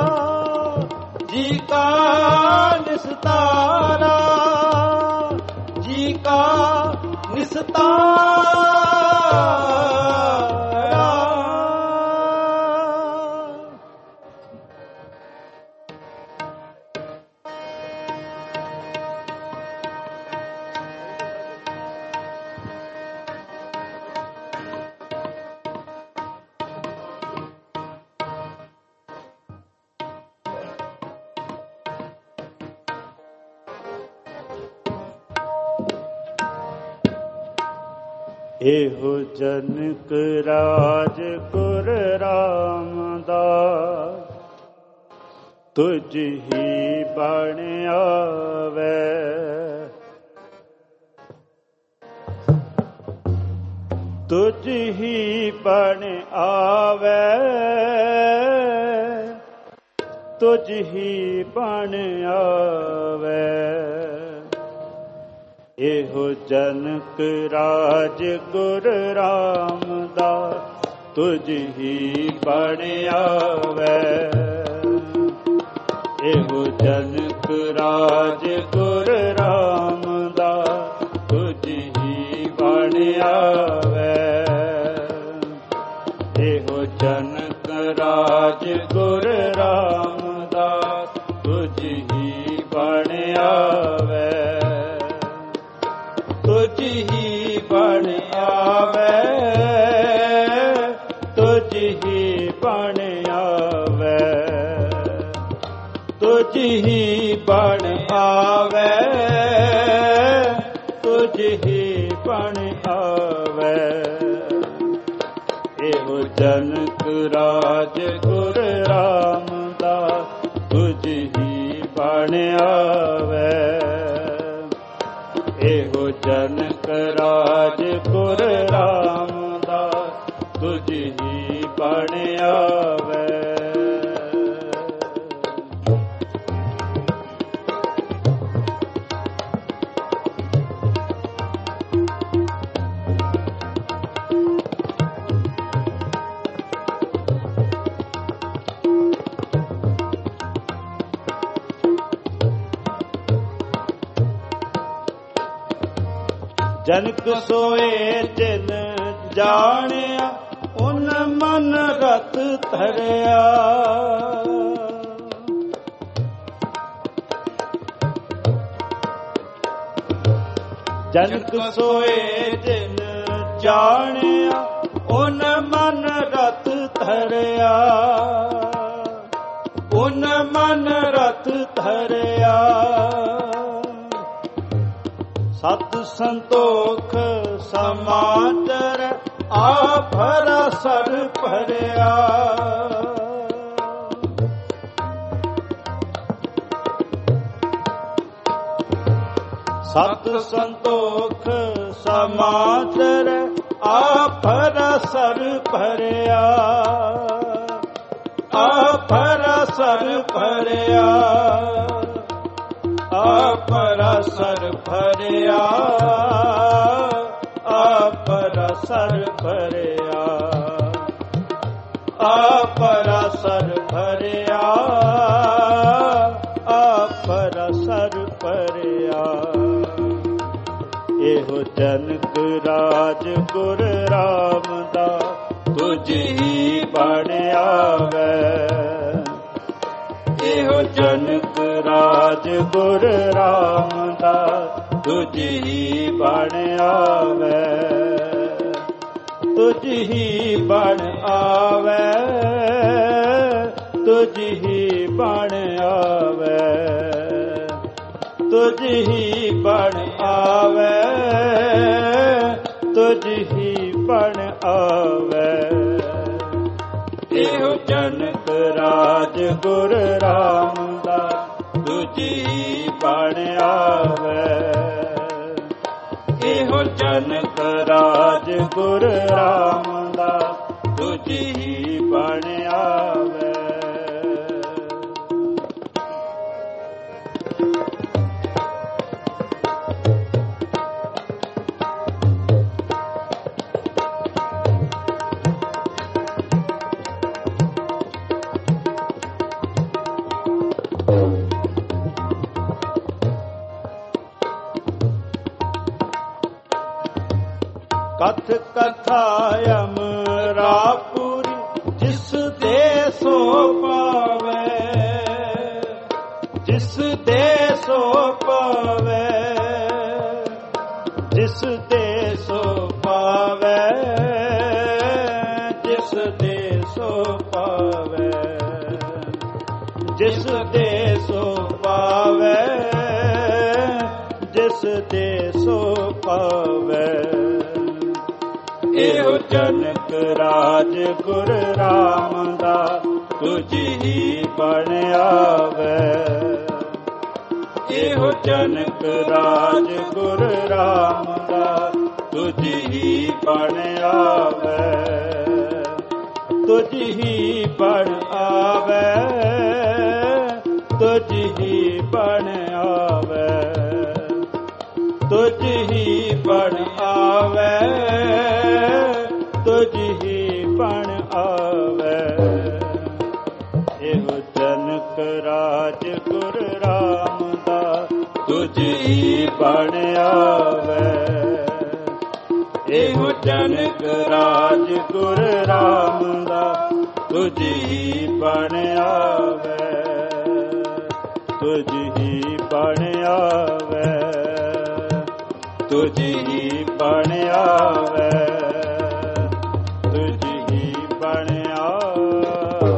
ਜੀ ਕਾ ਨਿਸਤਾਰਾ ਜੀ ਕਾ ਨਿਸਤਾਰਾ ਇਹੋ ਜਨਕ ਰਾਜ ਗੁਰ ਰਾਮਦਾਸ ਤੁਝ ਹੀ ਬਣ ਆਵੇ ਤੁਝ ਹੀ ਬਣ ਆਵੇ ਤੁਝ ਹੀ ਬਣ ਆਵੇ ਇਹੋ ਜਨਕ ਰਾਜ ਗੁਰ ਰਾਮਦਾਸ ਤੁਝ ਹੀ ਬਣ ਆਵੈ। ਇਹੋ ਜਨਕ ਰਾਜ ਗੁਰ ਰਾਮਦਾਸ ਤੁਝ ਹੀ ਬਣ ਆਵੈ। ਇਹੋ ਜਨਕ ਰਾਜ ਗੁਰ ਰਾਮਦਾਸ ਤੁਝ ਹੀ ਬਣ ਆਵੈ। ਤੁਝ ਹੀ ਬਣ ਆਵੈ। ਤੁਝ ਹੀ ਬਣ ਆਵੈ। ਤੁਝ ਹੀ ਬਣ ਆਵੈ। ਤੁਝ ਹੀ ਬਣ ਆਵੈ। ਇਹੋ ਜਨਕ ਰਾਜ ਗੁਰ ਰਾਮਦਾਸ ਤੁਝ ਹੀ ਬਣ ਆਵੈ। ਇਹੋ ਜਨਕ ਰਾਜ ਗੁਰ ਰਾਮਦਾਸ ਤੁਝ ਹੀ ਬਣ ਆਵੈ। ਜਨਕ ਸੋਏ ਤਿਨ ਜਾਣਿਆ ਉਨ ਮਨ ਰਤ ਧਰਿਆ। ਜਨਕ ਸੋਏ ਤਿਨ ਜਾਣਿਆ ਉਨ ਮਨ ਰਤ ਧਰਿਆ। ਉਨ ਮਨ ਰਤ ਧਰਿਆ। ਸਤ ਸੰਤੋਖ ਸਮਾਦਰ ਆਭਰ ਸਰ ਭਰਿਆ। ਸਤ ਸੰਤੋਖ ਸਮਾਦਰ ਆਭਰ ਸਰ ਭਰਿਆ। ਆਭਰ ਸਰ ਭਰਿਆ। ਆਭਰ ਸਰ ਭਰਿਆ। ਆਭਰ ਸਰ ਭਰਿਆ। ਆਭਰ ਸਰ ਭਰਿਆ। ਆਭਰ ਸਰ ਭਰਿਆ। ਇਹੋ ਜਨਕ ਰਾਜ ਗੁਰ ਰਾਮਦਾਸ ਤੁਝ ਹੀ ਬਣ ਆਵੈ। ਇਹੋ ਜਨਕ ਰਾਜ ਗੁਰ ਰਾਮਦਾਸ ਤੁਝ ਹੀ ਬਣ ਆਵੈ। ਤੁਝ ਹੀ ਬਣ ਆਵੈ। ਤੁਝ ਹੀ ਬਣ ਆਵੈ। ਤੁਝ ਹੀ ਬਣ ਆਵੈ। ਤੁਝ ਹੀ ਬਣ ਆਵੈ। ਇਹੋ ਜਨਕ ਰਾਜ ਗੁਰ ਰਾਮਦਾਸ ਤੁਝ ਹੀ ਬਣ ਆਵੈ। ਇਹੋ ਜਨਕ ਰਾਜ ਗੁਰ ਰਾਮਦਾਸ ਤੁਝ ਹੀ ਬਣ ਆਵੈ। ਕਥ ਕਥਾ ਅਮਰਾਪੁਰੀ ਜਿਸ ਦੇ ਸੋ ਪਾਵੇ। ਜਿਸ ਦੇ ਸੋ ਪਾਵੇ। ਜਿਸ ਦੇ ਸੋ ਪਾਵੇ। ਜਿਸ ਦੇ ਸੋ ਪਾਵੇ। ਜਿਸ ਦੇ ਸੋ ਪਾਵੇ। ਜਿਸ ਦੇ ਸੋ ਪਾਵੇ। ਇਹੋ ਜਨਕ ਰਾਜ ਗੁਰ ਰਾਮਦਾਸ ਤੁਝ ਹੀ ਬਣ ਆਵੈ। ਇਹੋ ਜਨਕ ਰਾਜ ਗੁਰ ਰਾਮਦਾਸ ਤੁਝ ਹੀ ਬਣ ਆਵੈ। ਤੁਝ ਹੀ ਬਣ ਆਵੈ। ਤੁਝ ਹੀ ਬਣ ਆਵੈ। ਤੁਝ ਹੀ ਬਣ ਆਵੈ। ਤੁਝ ਹੀ ਬਣ ਤੁਝੀ ਬਣ ਆਵੈ। ਇਹੋ ਜਨਕ ਰਾਜ ਗੁਰ ਰਾਮਦਾਸ ਤੁਝੀ ਬਣ ਆਵੈ। ਤੁਝੀ ਬਣ ਆਵੈ। ਤੁਝੀ ਬਣ ਆਵੈ। ਤੁਝੀ ਬਣ ਆਵੈ।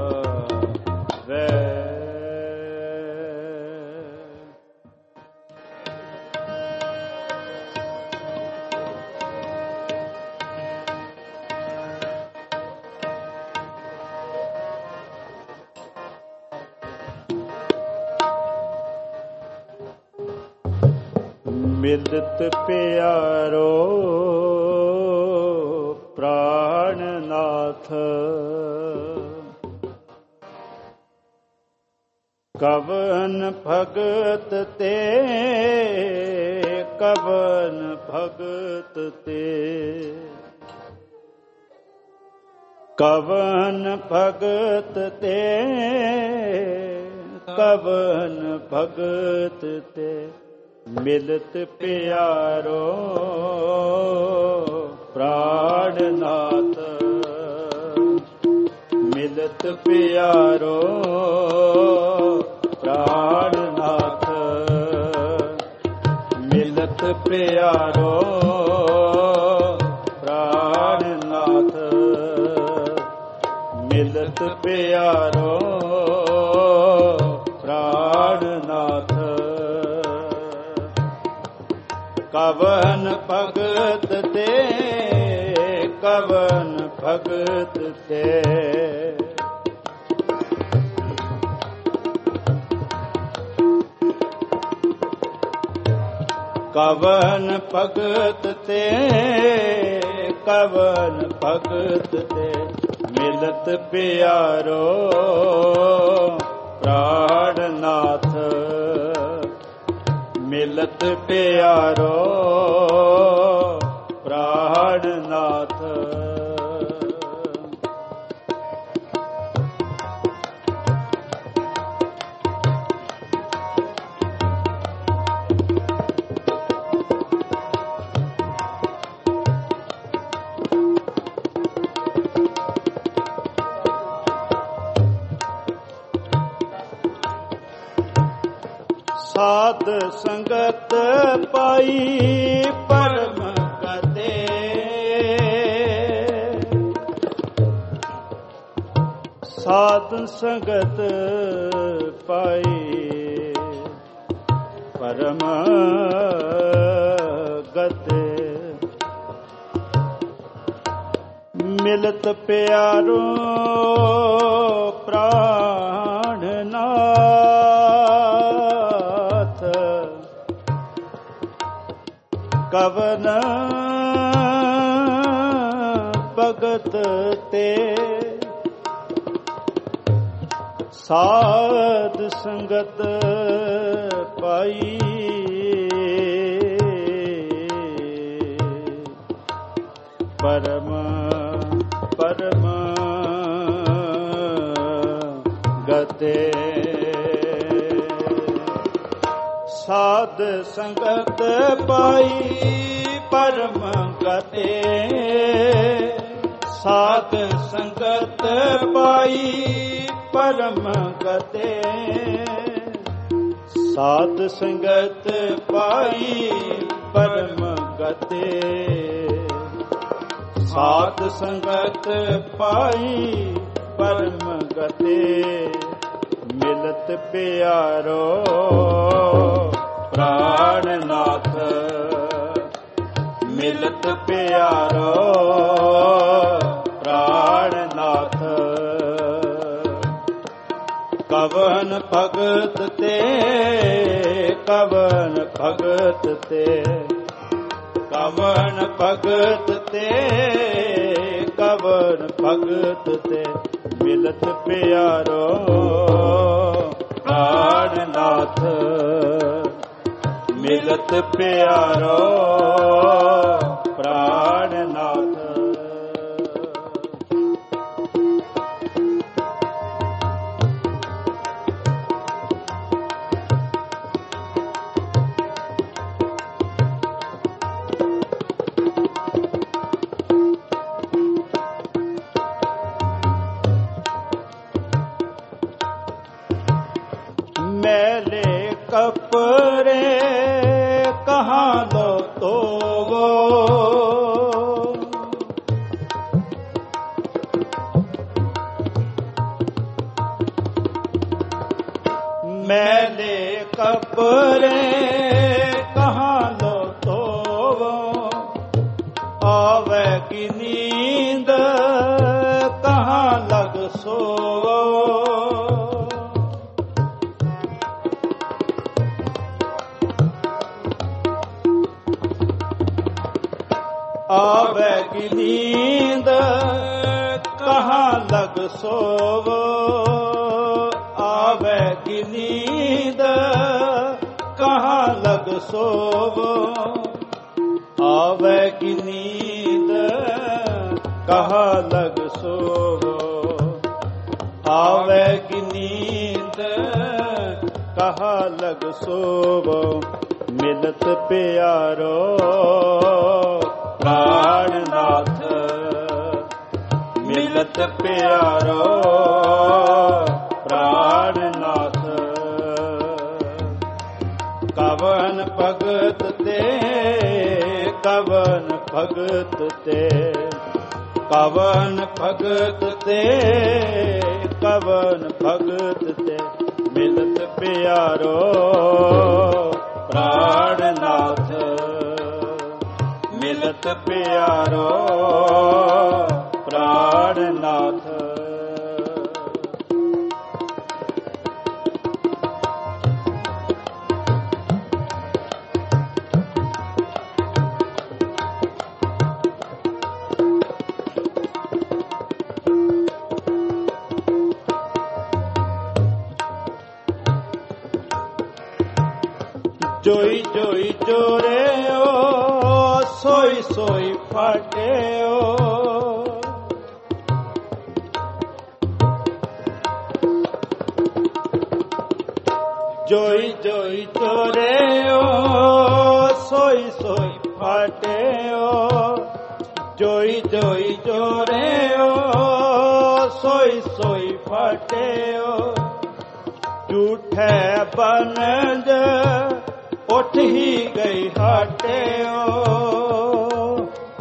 ਮਿਲਤ ਪਿਆਰੋ ਪ੍ਰਾਣਨਾਥ। ਕਵਨ ਭਗਤ ਤੇ ਕਵਨ ਭਗਤ ਤੇ। ਕਵਨ ਭਗਤ ਤੇ ਕਵਨ ਭਗਤ ਤੇ। ਮਿਲਤ ਪਿਆਰੋ ਪ੍ਰਾਣਨਾਥ। ਮਿਲਤ ਪਿਆਰੋ ਪ੍ਰਾਣਨਾਥ। ਮਿਲਤ ਪਿਆਰੋ ਪ੍ਰਾਣਨਾਥ। ਮਿਲਤ ਪਿਆਰੋ ਪ੍ਰਾਣਨਾਥ। ਕਵਨ ਭਗਤ ਤੇ ਕਵਨ ਭਗਤ ਤੇ। ਕਵਨ ਭਗਤ ਤੇ ਕਵਨ ਭਗਤ ਤੇ। ਮਿਲਤ ਪਿਆਰੋ ਪ੍ਰਾਣਨਾਥ। ਮਿਲਤ ਪਿਆਰੋ ਪ੍ਰਾਣਨਾਥ। ਸਾਧ ਸੰਗਤ ਪਾਈ ਪਰਮ ਗਤੇ। ਸਾਧ ਸੰਗਤ ਪਾਈ ਪਰਮ ਗਤੇ। ਮਿਲਤ ਪਿਆਰੋ ਪ੍ਰਾਣਨਾਥ। ਕਵਨ ਭਗਤ ਤੇ ਸਾਧ ਸੰਗਤ ਪਾਈ ਪਰਮ ਪਰਮ ਗਤੇ। ਸਾਧ ਸੰਗਤ ਪਾਈ ਪਰਮ ਗਤੇ। ਸਾਧ ਸੰਗਤ ਪਾਈ ਪਰਮ ਗਤੇ। ਸਾਧ ਸੰਗਤ ਪਾਈ ਪਰਮ ਗਤੇ। ਸਾਧ ਸੰਗਤ ਪਾਈ ਪਰਮ ਗਤੇ। ਮਿਲਤ ਪਿਆਰੋ ਪ੍ਰਾਣਨਾਥ। ਮਿਲਤ ਪਿਆਰੋ ਪ੍ਰਾਣਨਾਥ। ਕਵਨ ਭਗਤ ਤੇ ਕਵਨ ਭਗਤ ਤੇ। ਕਵਨ ਭਗਤ ਤੇ ਕਵਨ ਭਗਤ ਤੇ। ਮਿਲਤ ਪਿਆਰੋ ਪ੍ਰਾਣਨਾਥ। ਮਿਲਤ ਪਿਆਰੋ ਪ੍ਰਾਣਨਾਥ। कपरे कहाँ लो तोवो, आवे की नींद कहाँ लग सोवो। आवे की नींद कहाँ लग सोवो, आवे की नींद कहाँ लग सोवो, आवे की नींद कहाँ लग सोवो, आवे की नींद कहाँ लग सोवो। मिलत प्यारो प्राणनाथ, मिलत प्यारो प्राणनाथ। कवन भगत ते, कवन भगत ते, कवन भगत ते, कवन भगत ते। मिलत प्यारो प्राणनाथ, मिलत प्यारो प्राणनाथ। जोई जोई जोरे ओ, सोई सोई फाटे ओ। जोई जोई जोरे ओ, सोई सोई फाटे ओ। जोई जोई जोरे ओ, सोई सोई फाटे ओ। झूठे बनज उठ ही गई हाटे ओ।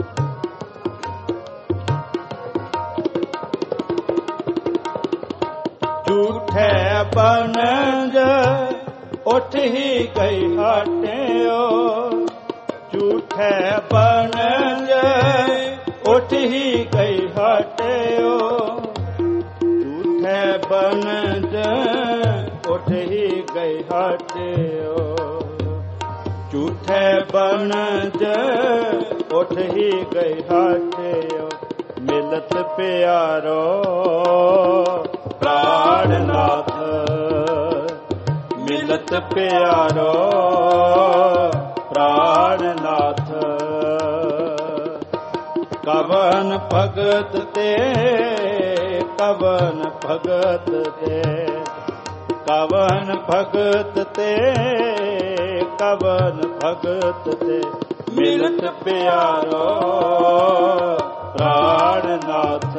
झूठे बनज उठ ही गई हाटे ओ। झूठे बनज उठ ही गई हाटे ओ। झूठे बनज उठ ही गई हाटे ओ। झूठे बनज उठ ही गई हाटे ओ। मिलत प्यारो प्राणनाथ, मिलत प्यारो प्राणनाथ। कवन भगत ते, कवन भगत ते, कवन भगत ते, कवन भगत ते। मिलत प्यारो प्राणनाथ,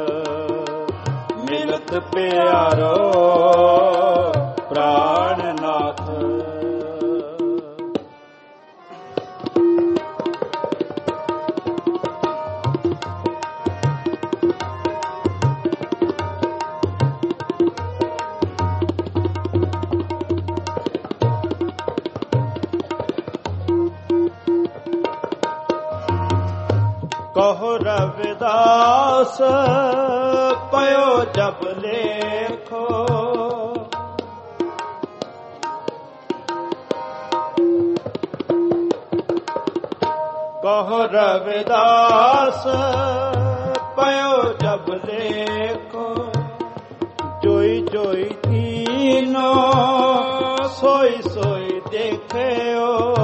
मिलत प्यारो प्राणनाथ। कहो रविदास पयो जब लेखो, कहो रविदास पयो जब लेखो। जोई जोई तीनों सोई सोई देखे ओ।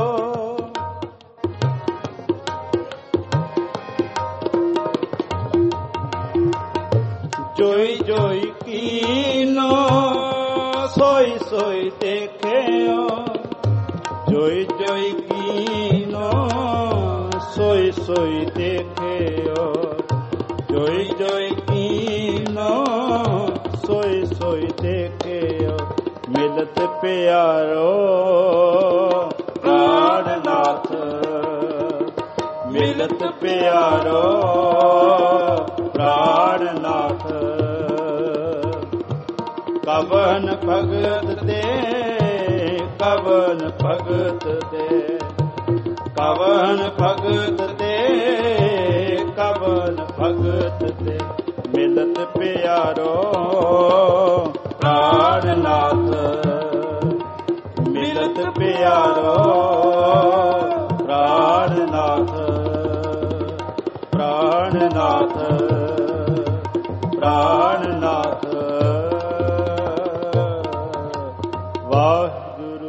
जोई जोई कीनो सोई सोई देखे ओ। जोई जोई कीनो सोई सोई देखे ओ। जोई जोई कीनो सोई सोई देखे ओ। मिलत प्यारो प्राणनाथ, मिलत प्यारो प्राणनाथ। कवन भगत ते, ਕਵਨ ਭਗਤ ਦੇ, ਕਵਨ ਭਗਤ ਦੇ, ਕਵਨ ਭਗਤ ਦੇ, ਮਿਲਤ ਪਿਆਰੋ ਪ੍ਰਾਣਨਾਥ, ਮਿਲਤ ਪਿਆਰੋ ਪ੍ਰਾਣਨਾਥ, ਪ੍ਰਾਣਨਾਥ, ਪ੍ਰਾਣਨਾਥ। ਵਾਹਿਗੁਰੂ।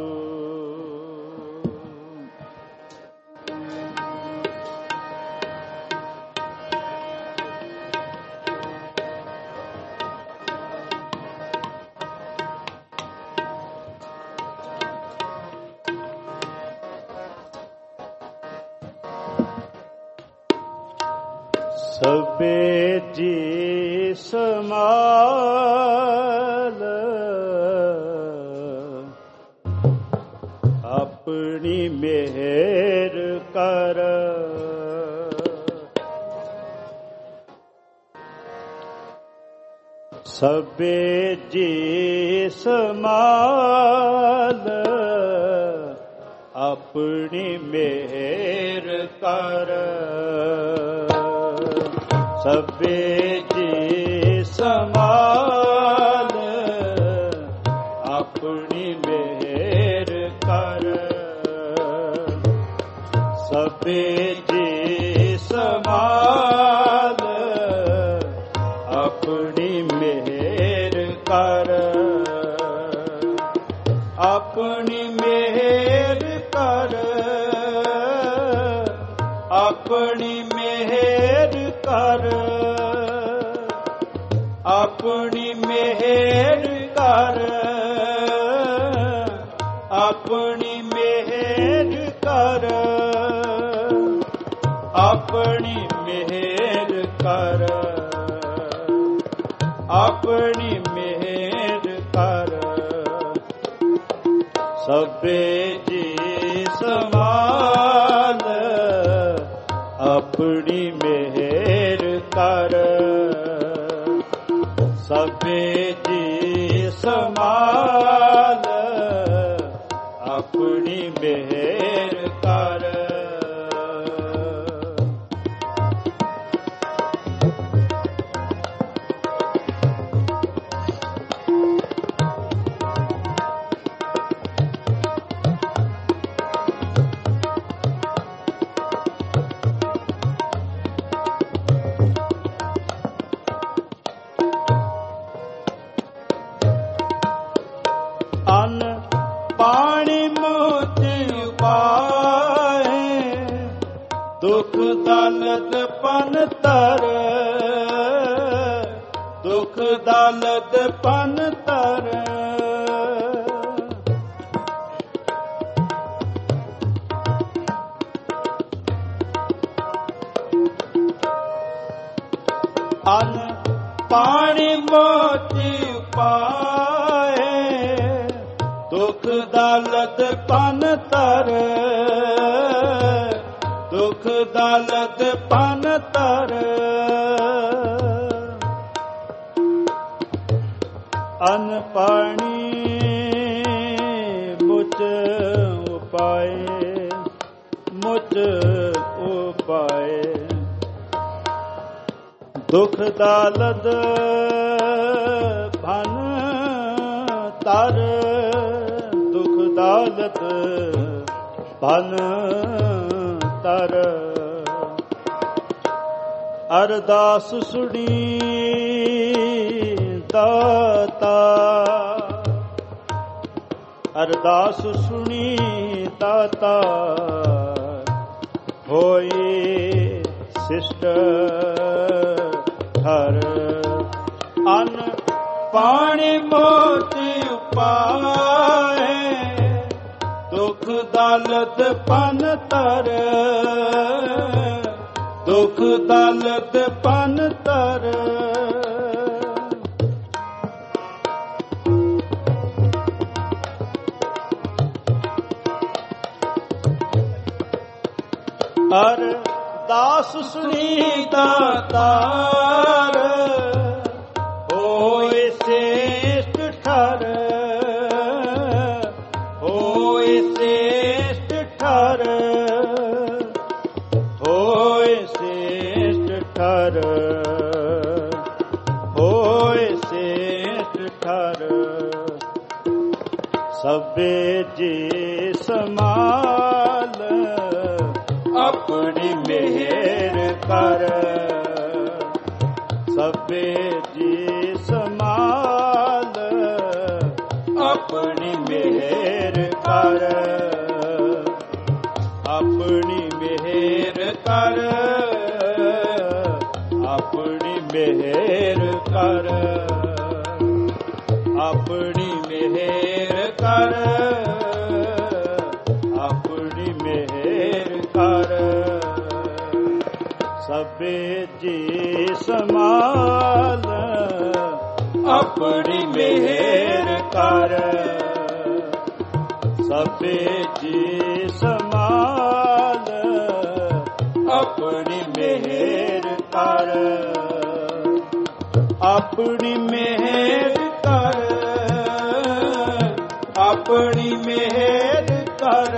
ਸਭੇ ਜੀ ਸਮਾਲ ਆਪਣੀ ਮਿਹਰ ਕਰ, ਸਭੇ ਜੀ ਸਮਾਲ ਆਪਣੀ ਮਿਹਰ ਕਰ, ਸਭੇ ਜੀ ਸਮਾਲ ਆਪਣੀ ਮਿਹਰ ਕਰ, ਸਭੇ ਜੀ ਸਮਾਲ ਆਪਣੀ ਮਿਹਰ ਕਰ, ਆਪਣੀ ਮਿਹਰ ਕਰ, ਆਪਣੀ ਮਿਹਰ ਕਰ, ਆਪਣੀ ਮਿਹਰ ਕਰ, ਆਪਣੀ ਮਿਹਰ ਕਰ, ਆਪਣੀ ਮਿਹਰ ਕਰ, ਆਪਣੀ ਮਿਹਰ ਕਰ, ਸਭੇ ਜੀ ਸਮਾਲ ਆਪਣੀ ਮਿਹਰ ਕਰ, ਸਭੇ ਜੀ ਸਮਾਲ ਆਪਣੀ ਮਿਹਰ ਕਰ। ਅੰਨ ਪਾਣੀ ਮੋਤੀ ਉਪਾਏ, ਦੁਖ ਦਲਦ ਪਨ ਤਰ, ਦੁਖ ਦਲਦ ਪਨ ਤਰ, ਅੰਨ ਪਾਣੀ ਮੋਤੀ ਉਪਾਏ, ਦੁਖ ਦਲਦ ਪਨ ਤਰ, ਦੁਖ ਦਲਦ ਪਨ ਤਰ, ਅੰਨ ਪਾਣੀ ਮੁਝ ਉਪਾਏ, ਮੁਝ ਉਪਾਏ, ਦੁਖ ਦਲਦ ਭਨ ਤਰ, ਦੁਖ ਦਲਦ ਭਨ ਤਰ, ਅਰਦਾਸ ਸੁਣੀ ਦਾਤਾ, ਅਰਦਾਸ ਸੁਣੀ ਦਾਤਾ, ਹੋਈ ਸਿਸ਼ਟ ਹਰ, ਅੰਨ ਪਾਣੀ ਮੋਤੀ ਉਪਾਏ, ਦੁਖ ਦਲਦ ਪਨ ਤਰ, ਦੁਖ ਦਲਦ ਪਨ ਤਰ, ਅਰਦਾਸ ਸੁਣੀ ਦਾਤਾਰ, ਹੋਏ ਸੇਸ਼ਟ ਠਰ, ਹੋਏ ਠਰ ਹੋਏ ਸੇਠ ਠਰ ਸਭੇ ਜੀ ਸਮਾਲ ਆਪਣੀ ਮਿਹਰ ਕਰ ਸਭੇ ਜੀ ਸਮਾਲ ਆਪਣੀ ਮਿਹਰ ਕਰ ਆਪਣੀ ਮਿਹਰ ਕਰ ਆਪਣੀ ਮਿਹਰ ਕਰ ਆਪਣੀ ਮਿਹਰ ਕਰ ਆਪਣੀ ਮਿਹਰ ਕਰ ਸਭੇ ਜੀ ਸਮਾਲ ਆਪਣੀ ਮਿਹਰ ਕਰ ਸਭੇ ਜੀ ਸਮਾਲ ਆਪਣੀ ਮਿਹਰ ਕਰ ਆਪਣੀ ਮਿਹਰ ਕਰ ਆਪਣੀ ਮਿਹਰ ਕਰ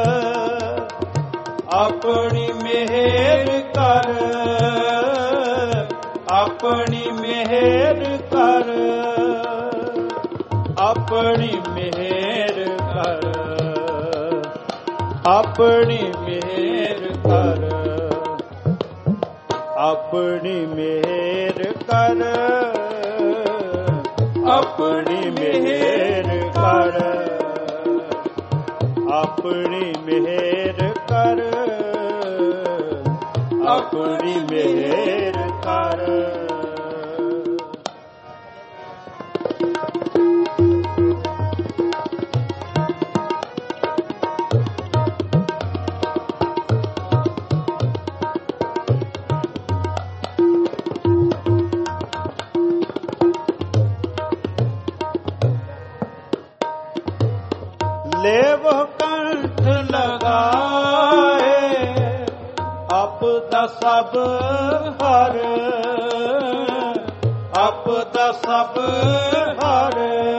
ਆਪਣੀ ਮਿਹਰ ਕਰ ਆਪਣੀ ਮਿਹਰ ਕਰ ਆਪਣੀ ਮਿਹਰ ਕਰ ਆਪਣੀ ਮਿਹਰ ਕਰ ਆਪਣੀ ਮਿਹਰ ਕਰ ਆਪਣੀ ਮਿਹਰ ਕਰ ਆਪਣੀ ਮਿਹਰ ਕਰ ਆਪਣੀ ਮਿਹਰ ਕਰ ਲੇਵ ਕੰਠ ਲਗਾਏ ਆਪਦਾ ਸਭ ਹਰ ਆਪਦਾ ਸਭ ਹਰ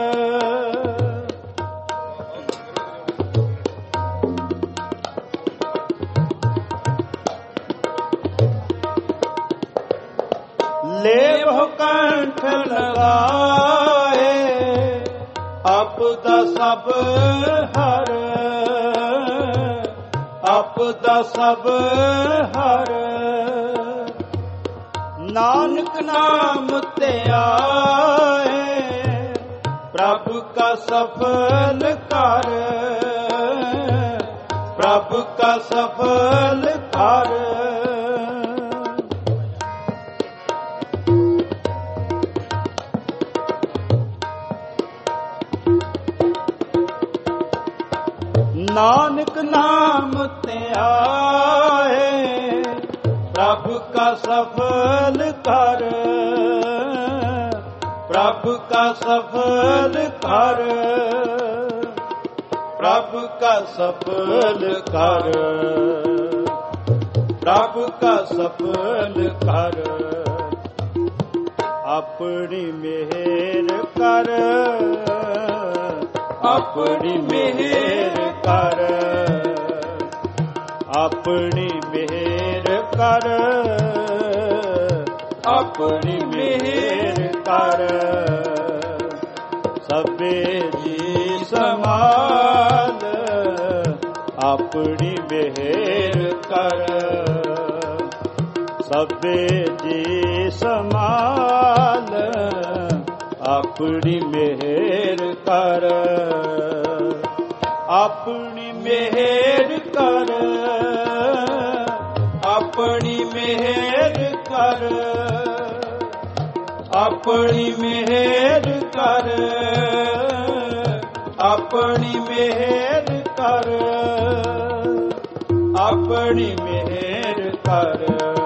ਲੇਵ ਕੰਠ ਲਗਾਏ ਆਪਦਾ ਸਭ ਹਰ ਆਪਦਾ ਸਭ ਹਰ ਨਾਨਕ ਨਾਮ ਤੇ ਆਏ ਪ੍ਰਭ ਕਾ ਸਫਲ ਕਰ ਪ੍ਰਭ ਕਾ ਸਫਲ ਕਰ ਨਾਨਕ ਨਾਮ ਤੇ ਆਏ ਪ੍ਰਭ ਕਾ ਸਫਲ ਕਰ ਪ੍ਰਭ ਕਾ ਸਫਲ ਕਰ ਪ੍ਰਭ ਕਾ ਸਫਲ ਕਰ ਪ੍ਰਭ ਕਾ ਸਫਲ ਕਰ ਆਪਣੀ ਮਿਹਰ ਕਰ ਆਪਣੀ ਮਿਹਰ ਕਰ ਆਪਣੀ ਮਿਹਰ ਕਰ ਆਪਣੀ ਮਿਹਰ ਕਰ ਸਭੇ ਜੀ ਸਮਾਲ ਆਪਣੀ ਮਿਹਰ ਕਰ ਸਭੇ ਜੀ ਸਮਾਲ ਆਪਣੀ ਮਿਹਰ ਕਰ ਆਪਣੀ ਮਿਹਰ ਕਰ ਆਪਣੀ ਮਿਹਰ ਕਰ ਆਪਣੀ ਮਿਹਰ ਕਰ ਆਪਣੀ ਮਿਹਰ ਕਰ ਆਪਣੀ ਮਿਹਰ ਕਰ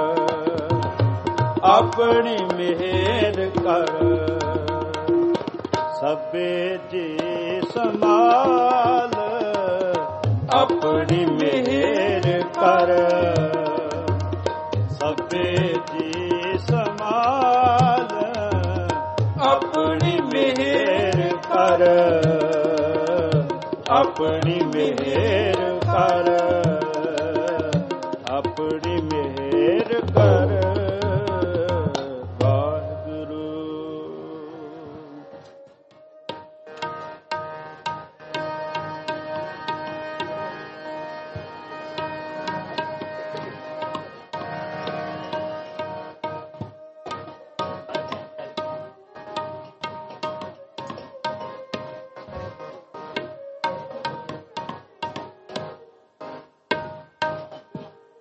ਆਪਣੀ ਮਿਹਰ ਕਰ ਸਭੇ ਜੀ ਸਮਾਲ ਆਪਣੀ ਮਿਹਰ ਕਰ ਸਭੇ ਜੀ ਸਮਾਲ ਆਪਣੀ ਮਿਹਰ ਕਰ ਆਪਣੀ ਮਿਹਰ ਕਰ ਆਪਣੀ ਮਿਹਰ ਕਰ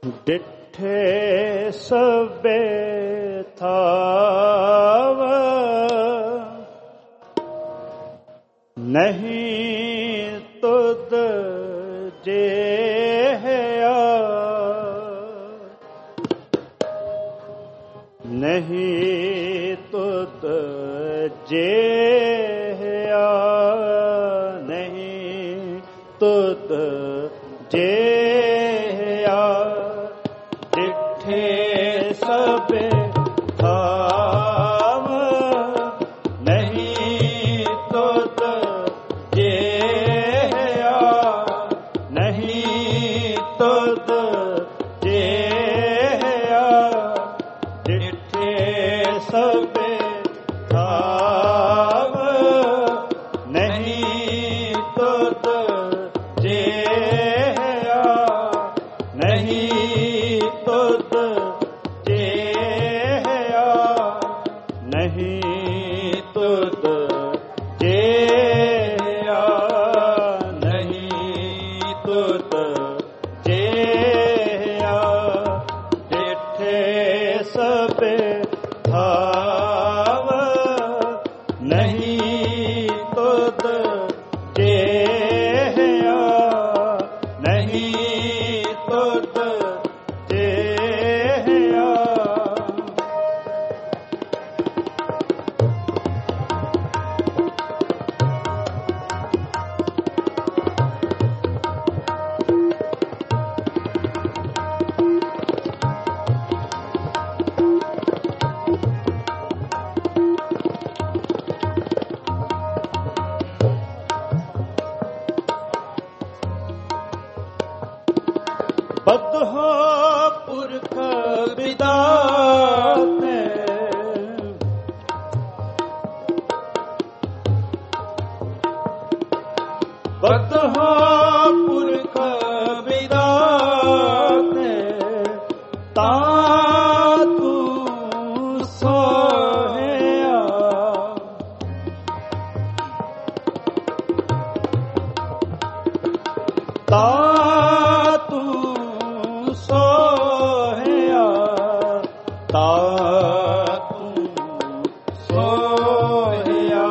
ਡਿਠੇ ਸਭੇ ਥਾਵ ਨਹੀਂ ਤੁਧ ਜੇਹਿਆ ਨਹੀਂ ਤੁਧ ਜੇਹਿਆ ਨਹੀਂ ਤੁਧ ਜੇਹਿਆ ਡਿਠੇ ਸਭੇ ਥਾਵ ਨਹੀਂ ਤੁਧ ਜੇਹਿਆ ਨਹੀਂ ਤੁਧ ਜੇਹਿਆ ਡਿਠੇ ਸਭੇ ਥਾਵ ਨਹੀਂ ਤੁਧ ਜੇਹਿਆ ਨਹੀਂ ਤੁਧ ਜੇਹਿਆ ਨਹੀਂ ਤੁਧ ਜੇਹਿਆ ਨਹੀਂ ਤੁਧ ਜੇਹਿਆ ਡਿਠੇ ਸਭੇ ਥਾਵ ਨਹੀਂ ਤੁਧ ਜੇਹਿਆ ਨਹੀਂ ਤੁਧ ਜੇਹਿਆ ਬਦਹੋ ਪੁਰਖ ਵਿਦਾਤੇ ਬਦਹੋ ਪੁਰਖ ਵਿਦਾਤੇ ਤਾਂ ਤੂੰ ਸੋਹਿਆ ਤਾਂ ਤੂੰ ਸੋਹਿਆ ਤਾਂ ਤੂੰ ਸੋਹਿਆ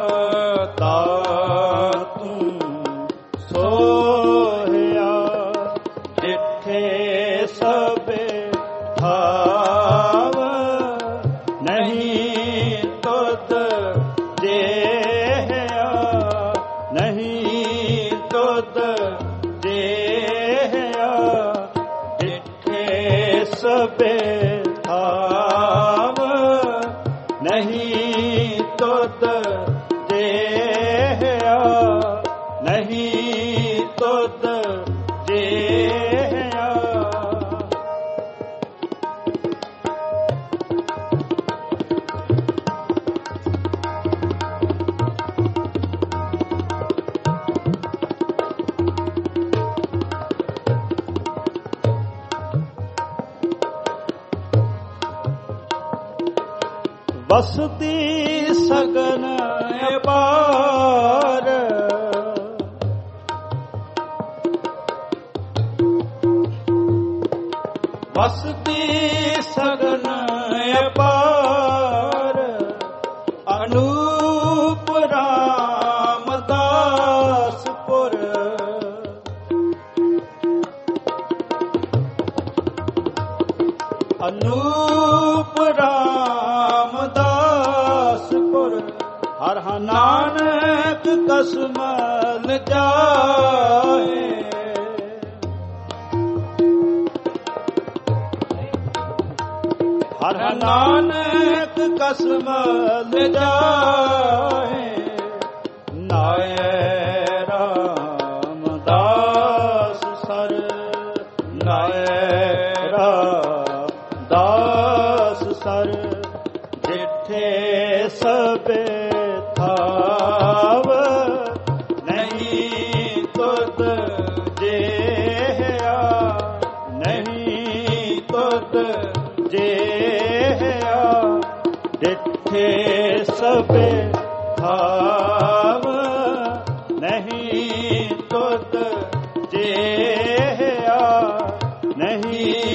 ਤਾਂ ਤੂੰ ਸੋਹਿਆ ਡਿਠੇ ਸਭੇ ਥਾਵ ਨਹੀਂ ਤੁਧ ਜੇਹਿਆ ਨਹੀਂ ਤੁਧ ਜੇਹਿਆ ਡਿਠੇ ਸਭੇ ਥਾਵ ਨਹੀਂ ਤੁਧ ਜੇਹਿਆ ਨਹੀਂ ਤੁਧ ਜੇਹਿਆ ਵਸਤੀ ਸਗਨ ਅਪਾਰ ਵਸਤੀ ਸਗਨ ਅਪਾਰ ਅਨੂਪ ਰਾਮਦਾਸਪੁਰ ਅਨੂਪ ਰਾਮਦਾਸਪੁਰ ਹਰ ਨਾਨਕ ਕਸਮਲ ਜਾਏ ਹਰ ਨਾਨਕ ਕਸਮਲ ਜਾਏ ਨਾਏ ਰਾਮਦਾਸ ਸਰ ਨਾਏ ਰਾਮਦਾਸ ਸਰ ਡਿਠੇ ਸਭੇ ਥਾਵ ਨਹੀਂ ਤੁਧ ਜੇਹਿਆ ਨਹੀਂ ਤੁਧ ਜੇਹਿਆ ਡਿਠੇ ਸਭੇ ਥਾਵ ਨਹੀਂ ਤੁਧ ਜੇਹਿਆ ਨਹੀਂ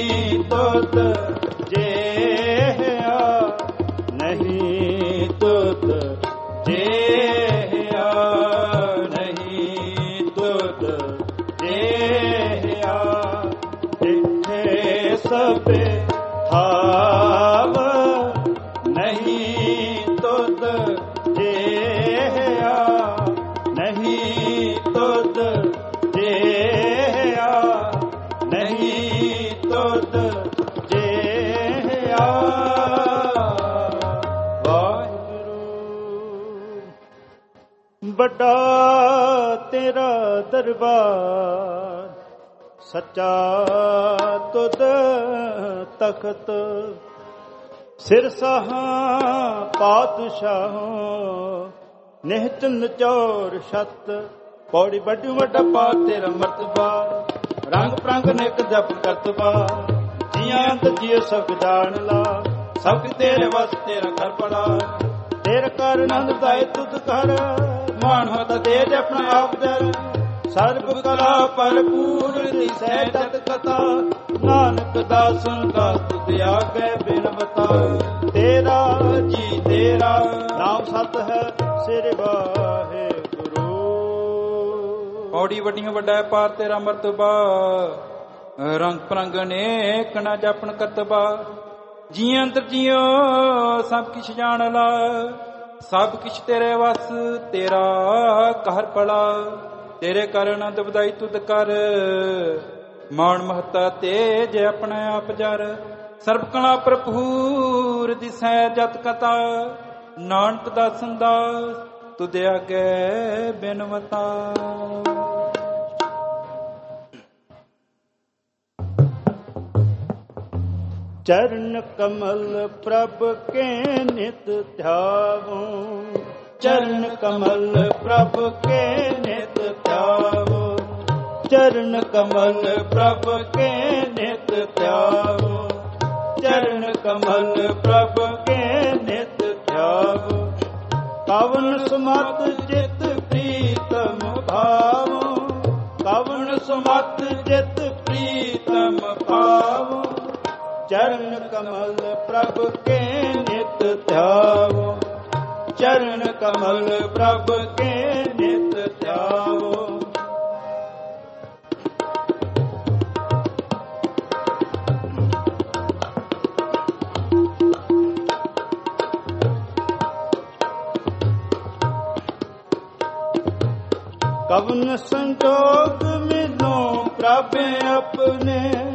ਵੱਡਾ ਤੇਰਾ ਦਰਬਾਰ, ਸੱਚਾ ਤੁਧ ਤਖਤ, ਸਿਰ ਸਾਹਾਂ ਪਾਤਸ਼ਾਹੋਂ, ਨਿਹਚੰਦ ਚੌਰ ਛੱਤ। ਪੌੜੀ ਵੱਡੀ ਵੱਡਾ ਪਾ ਤੇਰਾ ਮਰਤਬਾ, ਰੰਗ ਪ੍ਰੰਗ ਨਿਕ ਜਪ ਕਰਤਬਾ। ਜੀਆਂ ਅੰਤ ਜੀਅ ਸਭ ਜਾਣ ਲਾ, ਸਭ ਤੇਰੇ ਵਸ ਤੇਰਾ ਘਰ ਪੜਾ। ਤੇਰੇ ਕਰ ਆਨੰਦ ਦਾਇ ਤੁਧ ਕਰ, ਮਾਨ ਹੋਤਾ ਤੇਜ ਆਪਣਾ ਆਪ ਦਰ। ਸਰਬ ਕਲਾ ਭਰਪੂਰ ਦਿਸੈ ਤਤ ਕਥਾ, ਨਾਨਕ ਦਾਸਨ ਕਾ ਤੁਧ ਆਗੇ ਬਿਨਵਤਾ। ਤੇਰਾ ਜੀ ਤੇਰਾ ਨਾਮ ਸਤ ਹੈ, ਸਿਰ ਵਾਹਿਗੁਰੂ। ਪੌੜੀ ਵੱਡੀਆਂ ਵੱਡਾ ਪਾਰ ਤੇਰਾ ਮਰਤਬਾ, ਰੰਗ ਪ੍ਰੰਗ ਅਨੇਕ ਨਾ ਜਪਨ ਕਰਤਬਾ। ਜੀ ਅੰਤਰ ਜੀਓ ਸਭ ਕਿਛ ਜਾਣ ਲਾ, ਸਭ ਕਿਛ ਤੇਰੇ ਵਸ ਤੇਰਾ ਘਰ ਪੜਾ। ਤੇਰੇ ਕਰ ਆਨੰਦ ਵਧਾਈ ਤੁਧ ਕਰ, ਮਾਣ ਮਹੱਤਾ ਤੇਜ ਆਪਣੇ ਆਪ ਜਰ। ਸਰਬ ਕਲਾ ਭਰਪੂਰ ਦਿਸੈ ਜਤ ਕਥਾ, ਨਾਨਕ ਦਾਸਨ ਦਾਸ ਤੁਧ ਆਗੇ ਬਿਨਵਤਾ। ਚਰਨ ਕਮਲ ਪ੍ਰਭ ਕੇ ਨਿਤ ਧਿਆਵੋ, ਚਰਨ ਕਮਲ ਪ੍ਰਭ ਕੇ ਨਿਤ ਧਿਆਵੋ। ਚਰਨ ਕਮਲ ਪ੍ਰਭ ਕੇ ਨਿਤ ਧਿਆਵੋ, ਚਰਨ ਕਮਲ ਪ੍ਰਭ ਕੇ ਨਿਤ ਧਿਆਵੋ। ਕਵਨ ਸੁਮਤ ਚਿਤ ਪ੍ਰੀਤਮ ਭਾਵੋ, ਕਵਨ ਸੁਮਤ ਚਿਤ ਪ੍ਰੀਤਮ ਭਾਵੋ। ਚਰਨ ਕਮਲ ਪ੍ਰਭ ਕੇ ਨਿਤ ਧਿਆਵੋ, ਚਰਨ ਕਮਲ ਪ੍ਰਭ ਕੇ ਨਿਤ ਧਿਆਵੋ। ਕਵਨ ਸੰਜੋਗ ਮਿਲੋ ਪ੍ਰਭ ਆਪਣੇ,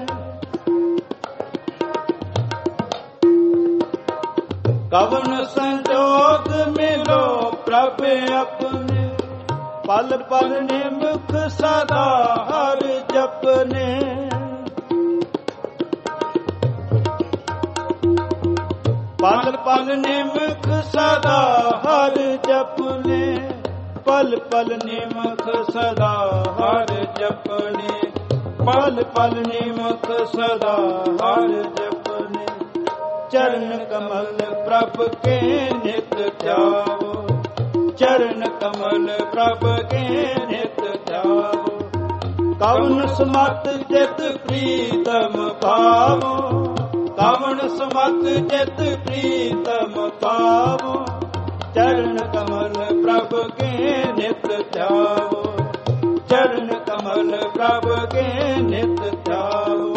ਕਵਨ ਸੰਜੋਗ ਮਿਲੋ ਪ੍ਰਭ ਆਪਣੇ। ਪਲ ਪਲ ਨਿਮਖ ਸਦਾ ਹਰ ਜਪਨੇ, ਪਲ ਪਲ ਨਿਮਖ ਸਦਾ ਹਰ ਜਪਨੇ। ਪਲ ਪਲ ਨਿਮਖ ਸਦਾ ਹਰ ਜਪਨੇ, ਪਲ ਪਲ ਨਿਮਖ ਸਦਾ ਹਰ ਜਪਨੇ। ਚਰਨ ਕਮਲ ਪ੍ਰਭ ਕੇ ਨਿਤ ਧਿਆਵੋ, ਚਰਨ ਕਮਲ ਪ੍ਰਭ ਕੇ ਨਿਤ ਧਿਆਵੋ। ਕਵਨ ਸਮਤ ਚਿਤ ਪ੍ਰੀਤਮ ਭਾਵੋ, ਕਵਨ ਸਮਤ ਚਿਤ ਪ੍ਰੀਤਮ ਭਾਵੋ। ਚਰਨ ਕਮਲ ਪ੍ਰਭ ਕੇ ਨਿਤ ਧਿਆਵੋ, ਚਰਨ ਕਮਲ ਪ੍ਰਭ ਕੇ ਨਿਤ ਧਿਆਵੋ।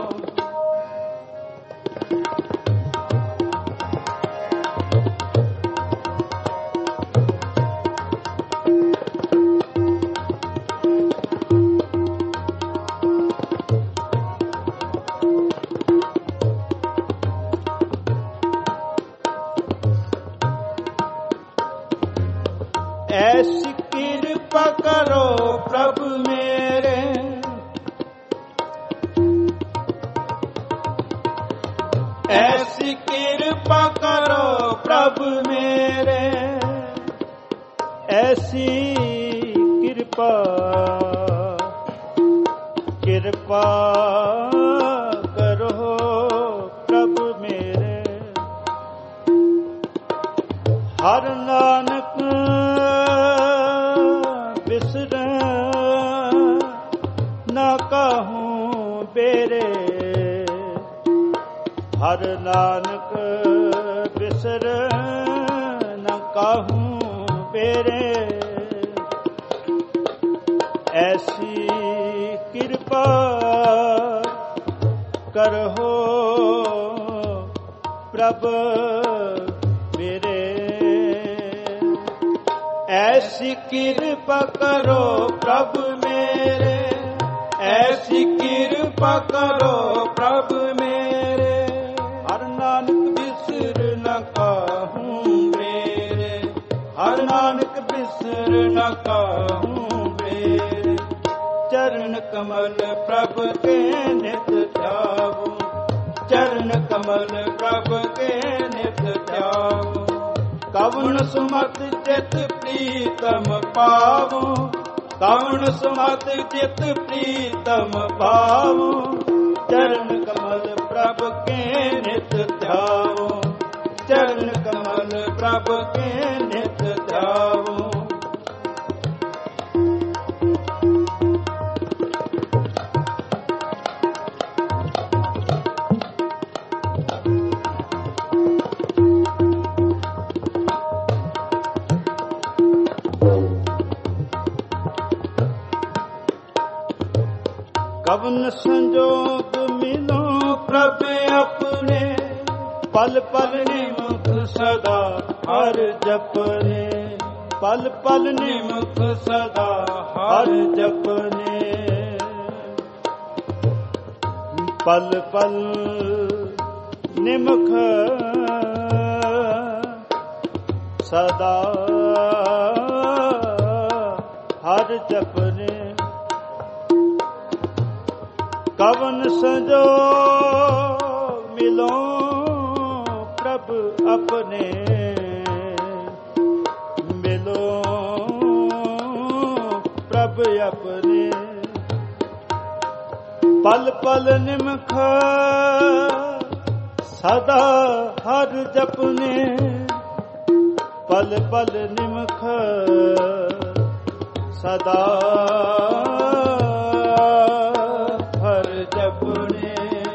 ऐसी कृपा करो प्रभु मेरे, ऐसी कृपा करो प्रभु मेरे। ऐसी कृपा कृपा करो प्रभु मेरे। हर नानक कहूँ बेरे, हर नानक बिसर न कहूँ बेरे। ऐसी कृपा करहो प्रभु मेरे। ऐसी कृपा करो प्रभु मेरे, ऐसी कृपा करो प्रभु मेरे। हर नानक बिसर न कहूँ मेरे, हर नानक बिसर बिसर न काहूँ बेर। चरण कमल प्रभ के नित ध्याऊँ, चरण कमल प्रभ के नित ध्याऊँ। कवन सुमत चित प्रीतम पावूँ, कवन सुमत चित प्रीतम पावूँ। चरण कमल प्रभ के नित ध्याऊँ, चरण कमल प्रभ के नित ध्याऊँ। कवन संजोग मिलो प्रभ अपने, पल पल निमुख सदा हर जपने। पल पल निमुख सदा हर जपने। पल पल निमुख सदा हर जपने। कवन संजो मिलो प्रभ अपने, मिलो प्रभ अपने। पल पल निमख सदा हर जपने। पल पल निमख सदा जपने।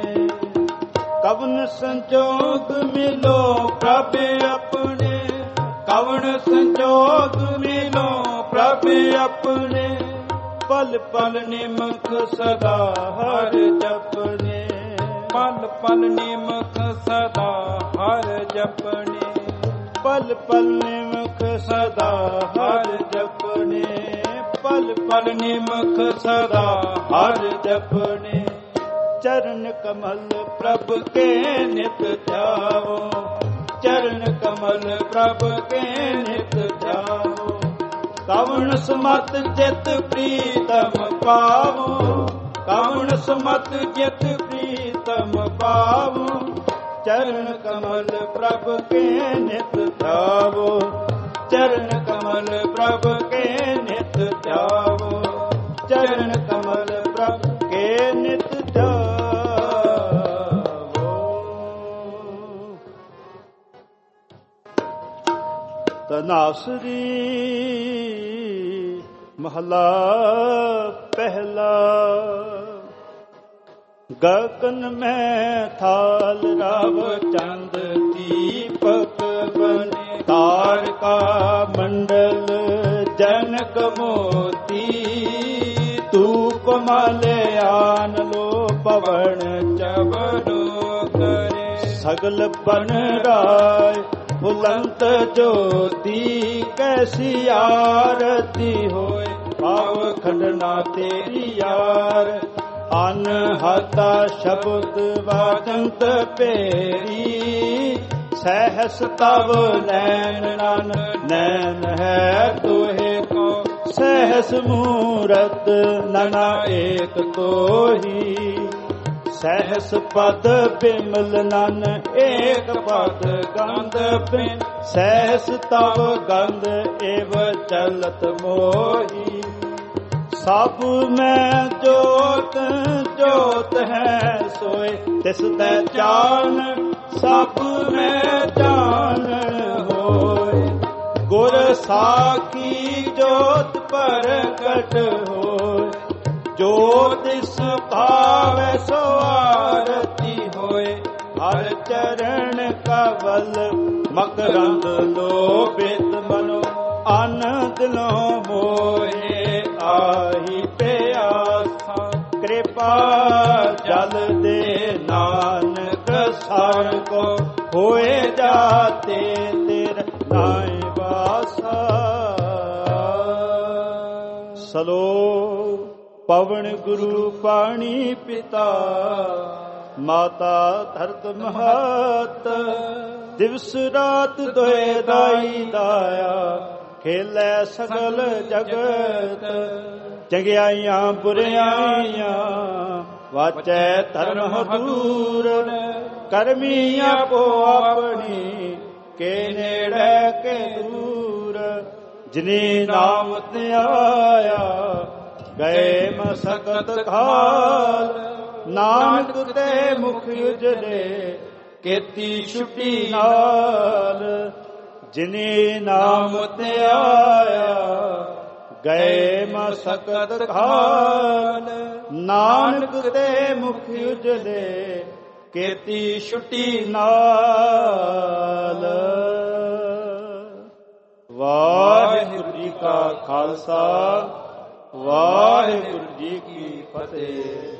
कवन संजोग मिलो प्रभ अपने, कवन संजोग मिलो प्रभ अपने। पल पल निमख सदा हर जपने, पल पल निमख सदा हर जपने। पल पल निमख सदा हर जपने, पल पल निमख सदा हर जपने। चरण कमल प्रभ के नित ध्याऊँ, चरण कमल प्रभ के नित ध्याऊँ। कवन सुमत चित प्रीतम पावूँ, कवन सुमत चित प्रीतम पावूँ। चरण कमल प्रभ के नित ध्याऊँ, चरण कमल प्रभ के नित ध्याऊँ। चरण कमल प्रभ के नित ध्याऊँ। तनासरी महला पहला। गगन में थाल राव चंद दीपक बने। तारका मंडल जनक मोती। धूप माल्यान लो पवन चवनो करे। सगल बन राय बुलंद ज्योति। कैसी आरती होए पाव खंडना तेरी यार। अनहता शब्द वाजंत पेरी। सहस तव नैन नन नैन है तोहे को। सहस मूरत नना एक तो ही। सहस पद बिमल नन एक पद गंध बिन। सहस तव गंध एव चलत मोही। सब में जोत जोत है सोए तिस दै जान। सब में जान होए गुर साखी जोत प्रगट होए। ज्योतिष भावै सो आरती होए। हर चरण कवल मकरंद लोभित मनो। आनंद लो मोहे आही प्यासा। कृपा जल दे नानक सार को। होए जाते तेरा नाय वासा। सलो पवन गुरु पाणी पिता। माता धरत महत। दिवस रात दोए दाई दाया। ਖੇਲੈ ਸਗਲ ਜਗਤ, ਚੰਗਿਆਈਆਂ ਬੁਰਿਆਈਆਂ ਵਾਚੈ ਧਰਮ ਦੂਰ, ਕਰਮੀ ਆਪੋ ਆਪਣੀ ਕੇ ਨੇੜੇ ਕੇ ਦੂਰ। ਜਿਨੀ ਨਾਮ ਧਿਆਇਆ ਗਏ ਮਸਕਤ ਖਾਲ, ਨਾਨਕ ਤੇ ਮੁਖ ਉਜਲੇ ਕੀਤੀ ਛੁੱਟੀ ਨਾਲ। ਜਿਨੀ ਨਾਮ ਧਿਆਇਆ ਗਏ ਮਸਕਤ ਖਾਲ, ਨਾਨਕ ਤੇ ਮੁਖ ਉਜਲੇ ਕੀਤੀ ਛੁੱਟੀ ਨਾਲ। ਵਾਹਿਗੁਰੂ ਜੀ ਕਾ ਖਾਲਸਾ, ਵਾਹਿਗੁਰੂ ਜੀ ਕੀ ਫਤਿਹ।